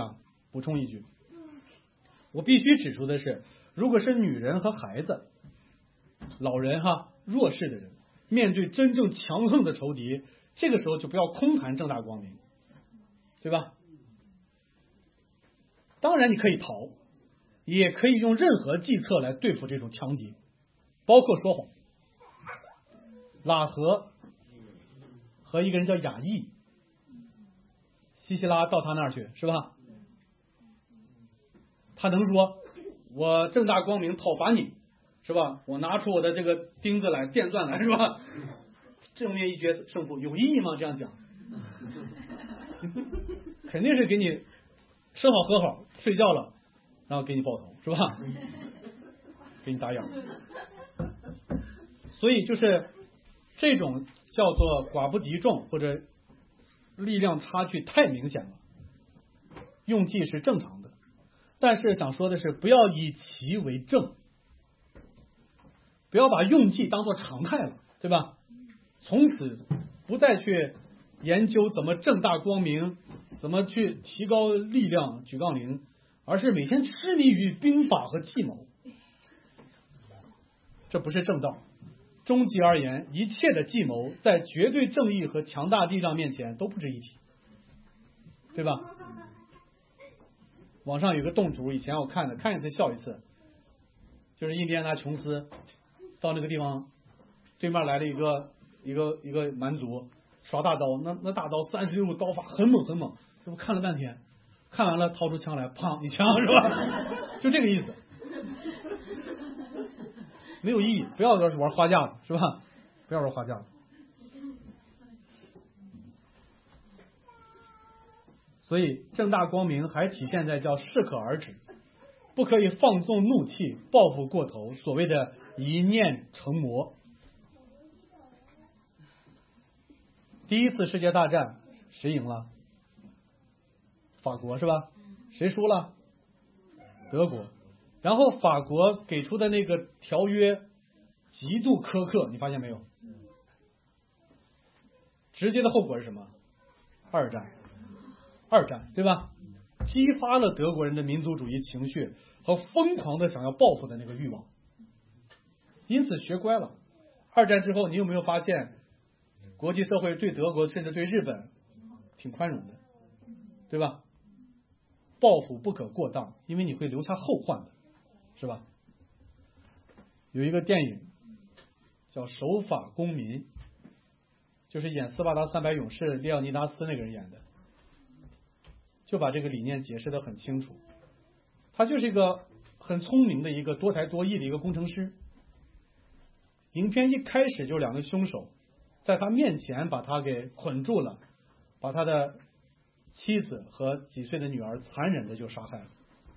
我必须指出的是，如果是女人和孩子、老人弱势的人，面对真正强横的仇敌，这个时候就不要空谈正大光明，对吧？当然你可以逃，也可以用任何计策来对付这种强敌，包括说谎。喇合和一个人叫雅意，西西拉到他那儿去，是吧？他能说我正大光明讨伐你，是吧？我拿出我的这个钉子来、电钻来，是吧？正面一决胜负，有意义吗？这样讲，肯定是给你吃好喝好，睡觉了，然后给你爆头，是吧？给你打眼。所以就是这种叫做寡不敌众，或者力量差距太明显了，用计是正常的。但是想说的是，不要以其为正，不要把用计当作常态了，对吧？从此不再去研究怎么正大光明，怎么去提高力量，举杠铃，而是每天痴迷于兵法和计谋，这不是正道。终极而言，一切的计谋在绝对正义和强大力量面前都不值一提，对吧？网上有个动图，以前我看的，看一次笑一次，就是印第安纳琼斯到那个地方，对面来了一个蛮族，耍大刀，那大刀36路刀法很猛很猛，我看了半天，看完了掏出枪来，砰一枪，是吧？就这个意思。没有意义，不要玩花架子，是吧？不要玩花架子。所以正大光明还体现在叫适可而止，不可以放纵怒气，报复过头，所谓的一念成魔。第一次世界大战谁赢了？法国，是吧？谁输了？德国。然后法国给出的那个条约极度苛刻，你发现没有？直接的后果是什么？二战，对吧？激发了德国人的民族主义情绪和疯狂的想要报复的那个欲望，因此学乖了。二战之后，你有没有发现国际社会对德国甚至对日本挺宽容的，对吧？报复不可过当，因为你会留下后患的，是吧？有一个电影叫《守法公民》，就是演斯巴达300勇士列奥尼达斯那个人演的，就把这个理念解释得很清楚。他就是一个很聪明的一个多才多艺的一个工程师。影片一开始就两个凶手在他面前把他给捆住了，把他的妻子和几岁的女儿残忍的就杀害了。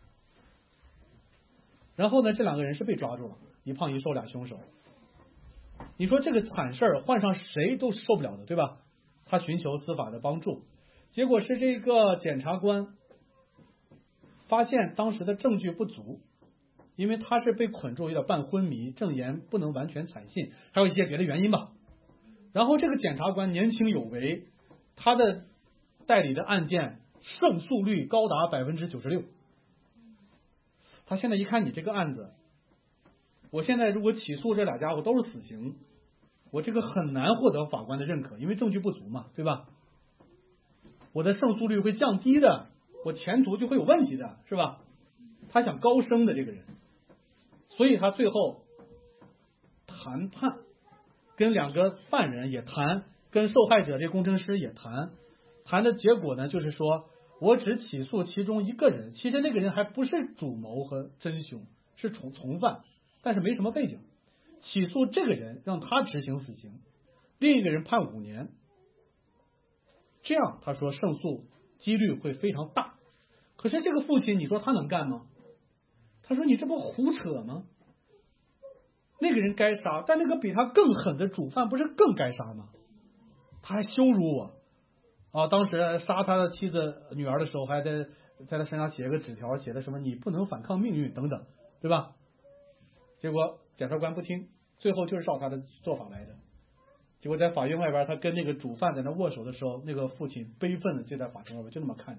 然后呢，这两个人是被抓住了，一胖一瘦俩凶手。你说这个惨事儿换上谁都受不了的，对吧？他寻求司法的帮助，结果是这个检察官发现当时的证据不足，因为他是被捆住，有点半昏迷，证言不能完全采信，还有一些别的原因吧。然后这个检察官年轻有为，他的代理的案件胜诉率高达96%。他现在一看你这个案子，我现在如果起诉这俩家伙都是死刑，我这个很难获得法官的认可，因为证据不足嘛，对吧？我的胜诉率会降低的，我前途就会有问题的，是吧？他想高升的这个人，所以他最后谈判，跟两个犯人也谈，跟受害者这工程师也谈，谈的结果呢，就是说我只起诉其中一个人，其实那个人还不是主谋和真凶，是从犯， 但是没什么背景，起诉这个人让他执行死刑，另一个人判5年，这样他说胜诉几率会非常大。可是这个父亲，你说他能干吗？他说你这不胡扯吗？那个人该杀，但那个比他更狠的主犯不是更该杀吗？他还羞辱我啊！当时杀他的妻子女儿的时候，还在他身上写个纸条，写的什么你不能反抗命运等等，对吧？结果检察官不听，最后就是照他的做法来的。结果在法院外边，他跟那个主犯在那握手的时候，那个父亲悲愤的就在法庭外边就那么看着。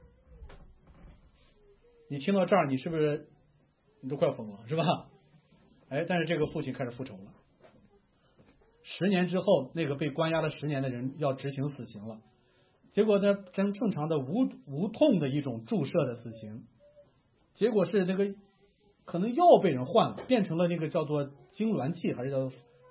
你听到这儿，你是不是你都快疯了，是吧？哎，但是这个父亲开始复仇了。10年之后，那个被关押了10年的人要执行死刑了。结果呢，正常的无痛的一种注射的死刑，结果是那个可能药被人换了，变成了那个叫做痉挛剂，还是叫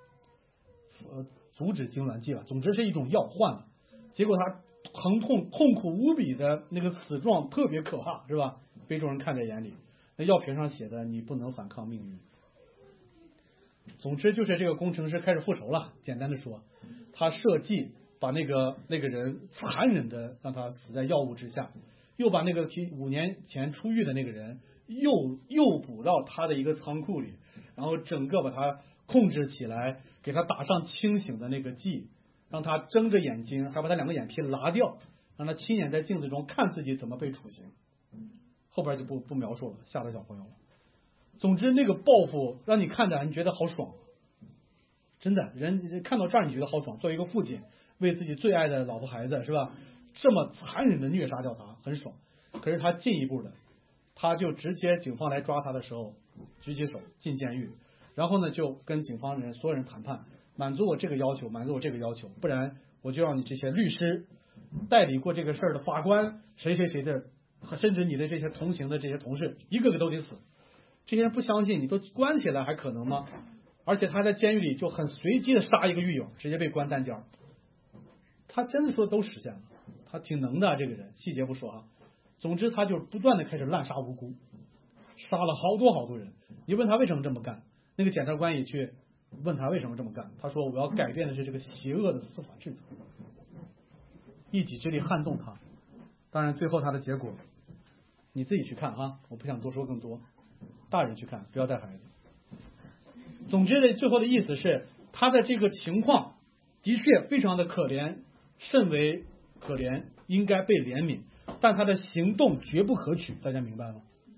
阻止痉挛剂吧，总之是一种药换了。结果他疼痛痛苦无比的那个死状特别可怕，是吧？被众人看在眼里。那药瓶上写的你不能反抗命运。总之就是这个工程师开始复仇了。简单的说，他设计把那个人残忍的让他死在药物之下，又把那个5年前出狱的那个人又捕到他的一个仓库里，然后整个把他控制起来，给他打上清醒的那个剂，让他睁着眼睛，还把他2个眼皮拉掉，让他亲眼在镜子中看自己怎么被处刑。后边就不描述了，吓着小朋友了。总之那个报复让你看着你觉得好爽，真的，人看到这儿你觉得好爽。作为一个父亲，为自己最爱的老婆孩子，是吧，这么残忍的虐杀掉他，很爽。可是他进一步的，他就直接警方来抓他的时候举起手进监狱，然后呢就跟警方人所有人谈判，满足我这个要求，满足我这个要求，不然我就让你这些律师、代理过这个事儿的法官、谁谁谁的，甚至你的这些同行的这些同事，一个个都得死。这些人不相信，你都关起来还可能吗？而且他在监狱里就很随机的杀一个狱友，直接被关单间。他真的说都实现了，他挺能的这个人，细节不说啊。总之他就不断的开始滥杀无辜，杀了好多人。你问他为什么这么干，那个检察官也去问他为什么这么干，他说我要改变的是这个邪恶的司法制度，一己之力撼动他。当然最后他的结果你自己去看啊，我不想多说更多，大人去看，不要带孩子。总之的最后的意思是，他的这个情况的确非常的可怜，甚为可怜，应该被怜悯，但他的行动绝不可取，大家明白吗？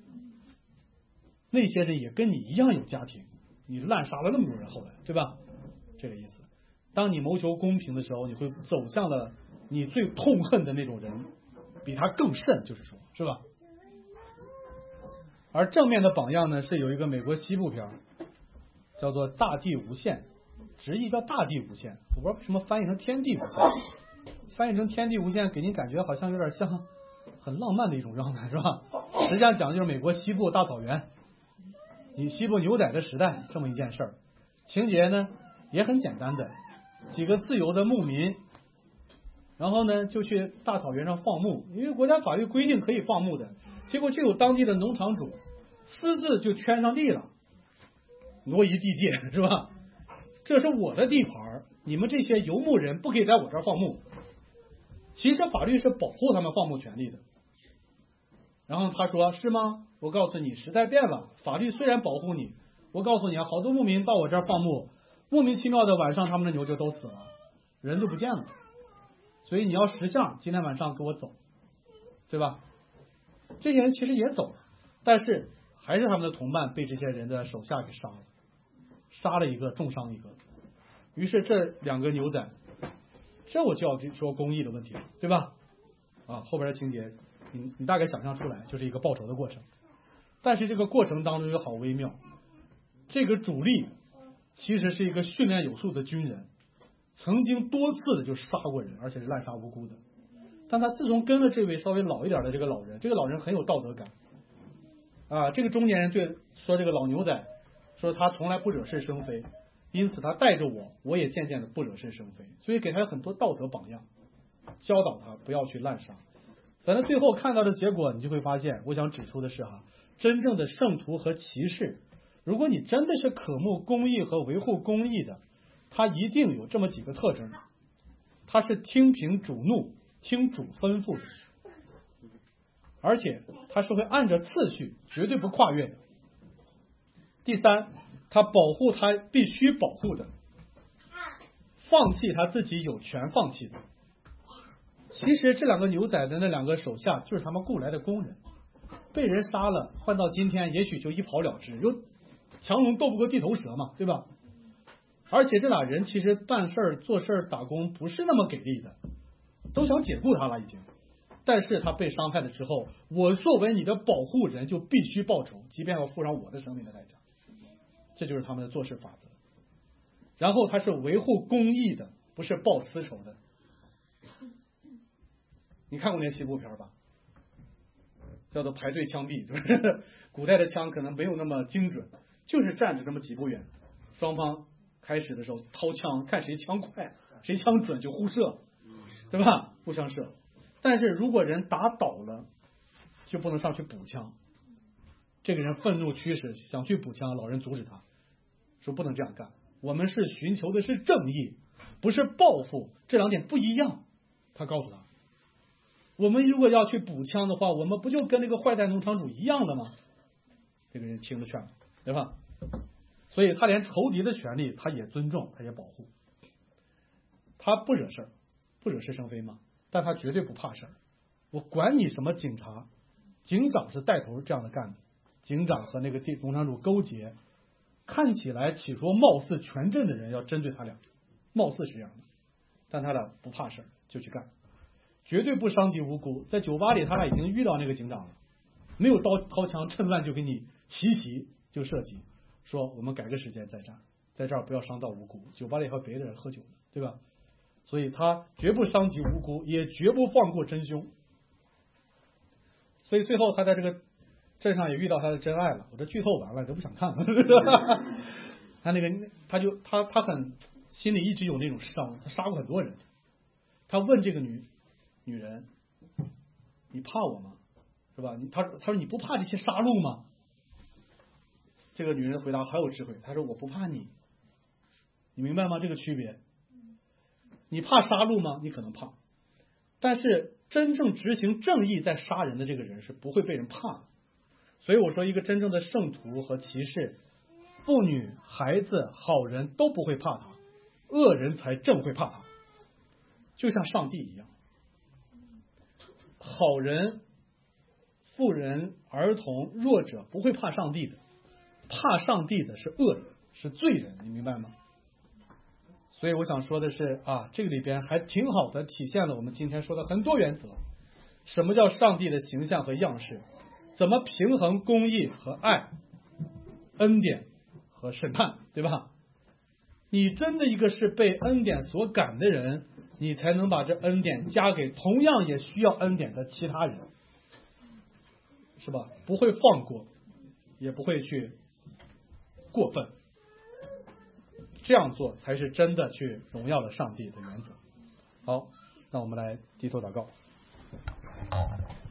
那些人也跟你一样有家庭，你滥杀了那么多人，后来对吧？这个意思。当你谋求公平的时候，你会走向了你最痛恨的那种人，比他更甚，就是说，是吧？而正面的榜样呢，是有一个美国西部片，叫做《大地无限》，直译叫《大地无限》，我不知道为什么翻译成《天地无限》，翻译成《天地无限》给您感觉好像有点像很浪漫的一种状态，是吧？实际上讲的就是美国西部大草原，你西部牛仔的时代这么一件事儿。情节呢也很简单的，几个自由的牧民，然后呢就去大草原上放牧，因为国家法律规定可以放牧的，结果就有当地的农场主私自就圈上地了，挪移地界，是吧？这是我的地盘，你们这些游牧人不可以在我这儿放牧。其实法律是保护他们放牧权利的。然后他说是吗？我告诉你，时代变了，法律虽然保护你，我告诉你啊，好多牧民到我这儿放牧，莫名其妙的晚上他们的牛就都死了，人就不见了。所以你要识相，今天晚上给我走，对吧？这些人其实也走了，但是还是他们的同伴被这些人的手下给杀了，杀了一个，重伤一个。于是这2个牛仔，这我就要说公义的问题了，对吧？啊，后边的情节你大概想象出来，就是一个报仇的过程。但是这个过程当中又好微妙，这个主力其实是一个训练有素的军人，曾经多次的就杀过人，而且是滥杀无辜的。但他自从跟了这位稍微老一点的这个老人，这个老人很有道德感啊。这个中年人对说这个老牛仔说他从来不惹是生非，因此他带着我也渐渐的不惹是生非，所以给他很多道德榜样，教导他不要去滥杀。反正最后看到的结果，你就会发现，我想指出的是真正的圣徒和骑士如果你真的是渴慕公义和维护公义的，他一定有这么几个特征：他是听凭主怒、听主吩咐的，而且他是会按着次序，绝对不跨越的。第三，他保护他必须保护的，放弃他自己有权放弃的。其实这两个牛仔的那两个手下就是他们雇来的工人，被人杀了，换到今天也许就一跑了之，有强龙斗不过地头蛇嘛，对吧？而且这俩人其实办事儿、做事儿、打工不是那么给力的，都想解雇他了已经。但是他被伤害了之后，我作为你的保护人就必须报仇，即便要付上我的生命的代价。这就是他们的做事法则。然后他是维护公义的，不是报私仇的。你看过那西部片吧？叫做排队枪毙，就是古代的枪可能没有那么精准，就是站着这么几步远，双方开始的时候掏枪，看谁枪快，谁枪准就互射，对吧？互相射。但是如果人打倒了，就不能上去补枪。这个人愤怒驱使，想去补枪，老人阻止他，说不能这样干。我们是寻求的是正义，不是报复，这两点不一样。他告诉他，我们如果要去补枪的话，我们不就跟那个坏蛋农场主一样的吗？这个人听了劝了，对吧？所以他连仇敌的权利他也尊重，他也保护。他不惹事儿，不惹是生非嘛，但他绝对不怕事儿。我管你什么警察，警长是带头这样的干的。警长和那个农场主勾结，看起来起初貌似权镇的人要针对他俩，貌似是这样的，但他俩不怕事儿就去干，绝对不伤及无辜。在酒吧里他俩已经遇到那个警长了，没有掏枪趁乱就给你奇袭就射击，说我们改个时间再战，在这儿不要伤到无辜，酒吧里还有别的人喝酒呢，对吧？所以他绝不伤及无辜，也绝不放过真凶。所以最后他在这个镇上也遇到他的真爱了，我这剧透完了都不想看了。他很心里一直有那种伤，他杀过很多人。他问这个女人，你怕我吗？是吧？他说你不怕这些杀戮吗？这个女人回答很有智慧，她说我不怕你，你明白吗？这个区别。你怕杀戮吗？你可能怕，但是真正执行正义在杀人的这个人是不会被人怕的。所以我说，一个真正的圣徒和骑士，妇女、孩子、好人都不会怕他，恶人才正会怕他，就像上帝一样。好人、妇人、儿童、弱者不会怕上帝的，怕上帝的是恶人，是罪人，你明白吗？所以我想说的是这个里边还挺好的体现了我们今天说的很多原则。什么叫上帝的形象和样式？怎么平衡公义和爱，恩典和审判，对吧？你真的一个是被恩典所感的人，你才能把这恩典加给同样也需要恩典的其他人，是吧？不会放过，也不会去过分，这样做才是真的去荣耀了上帝的原则。好，那我们来低头祷告。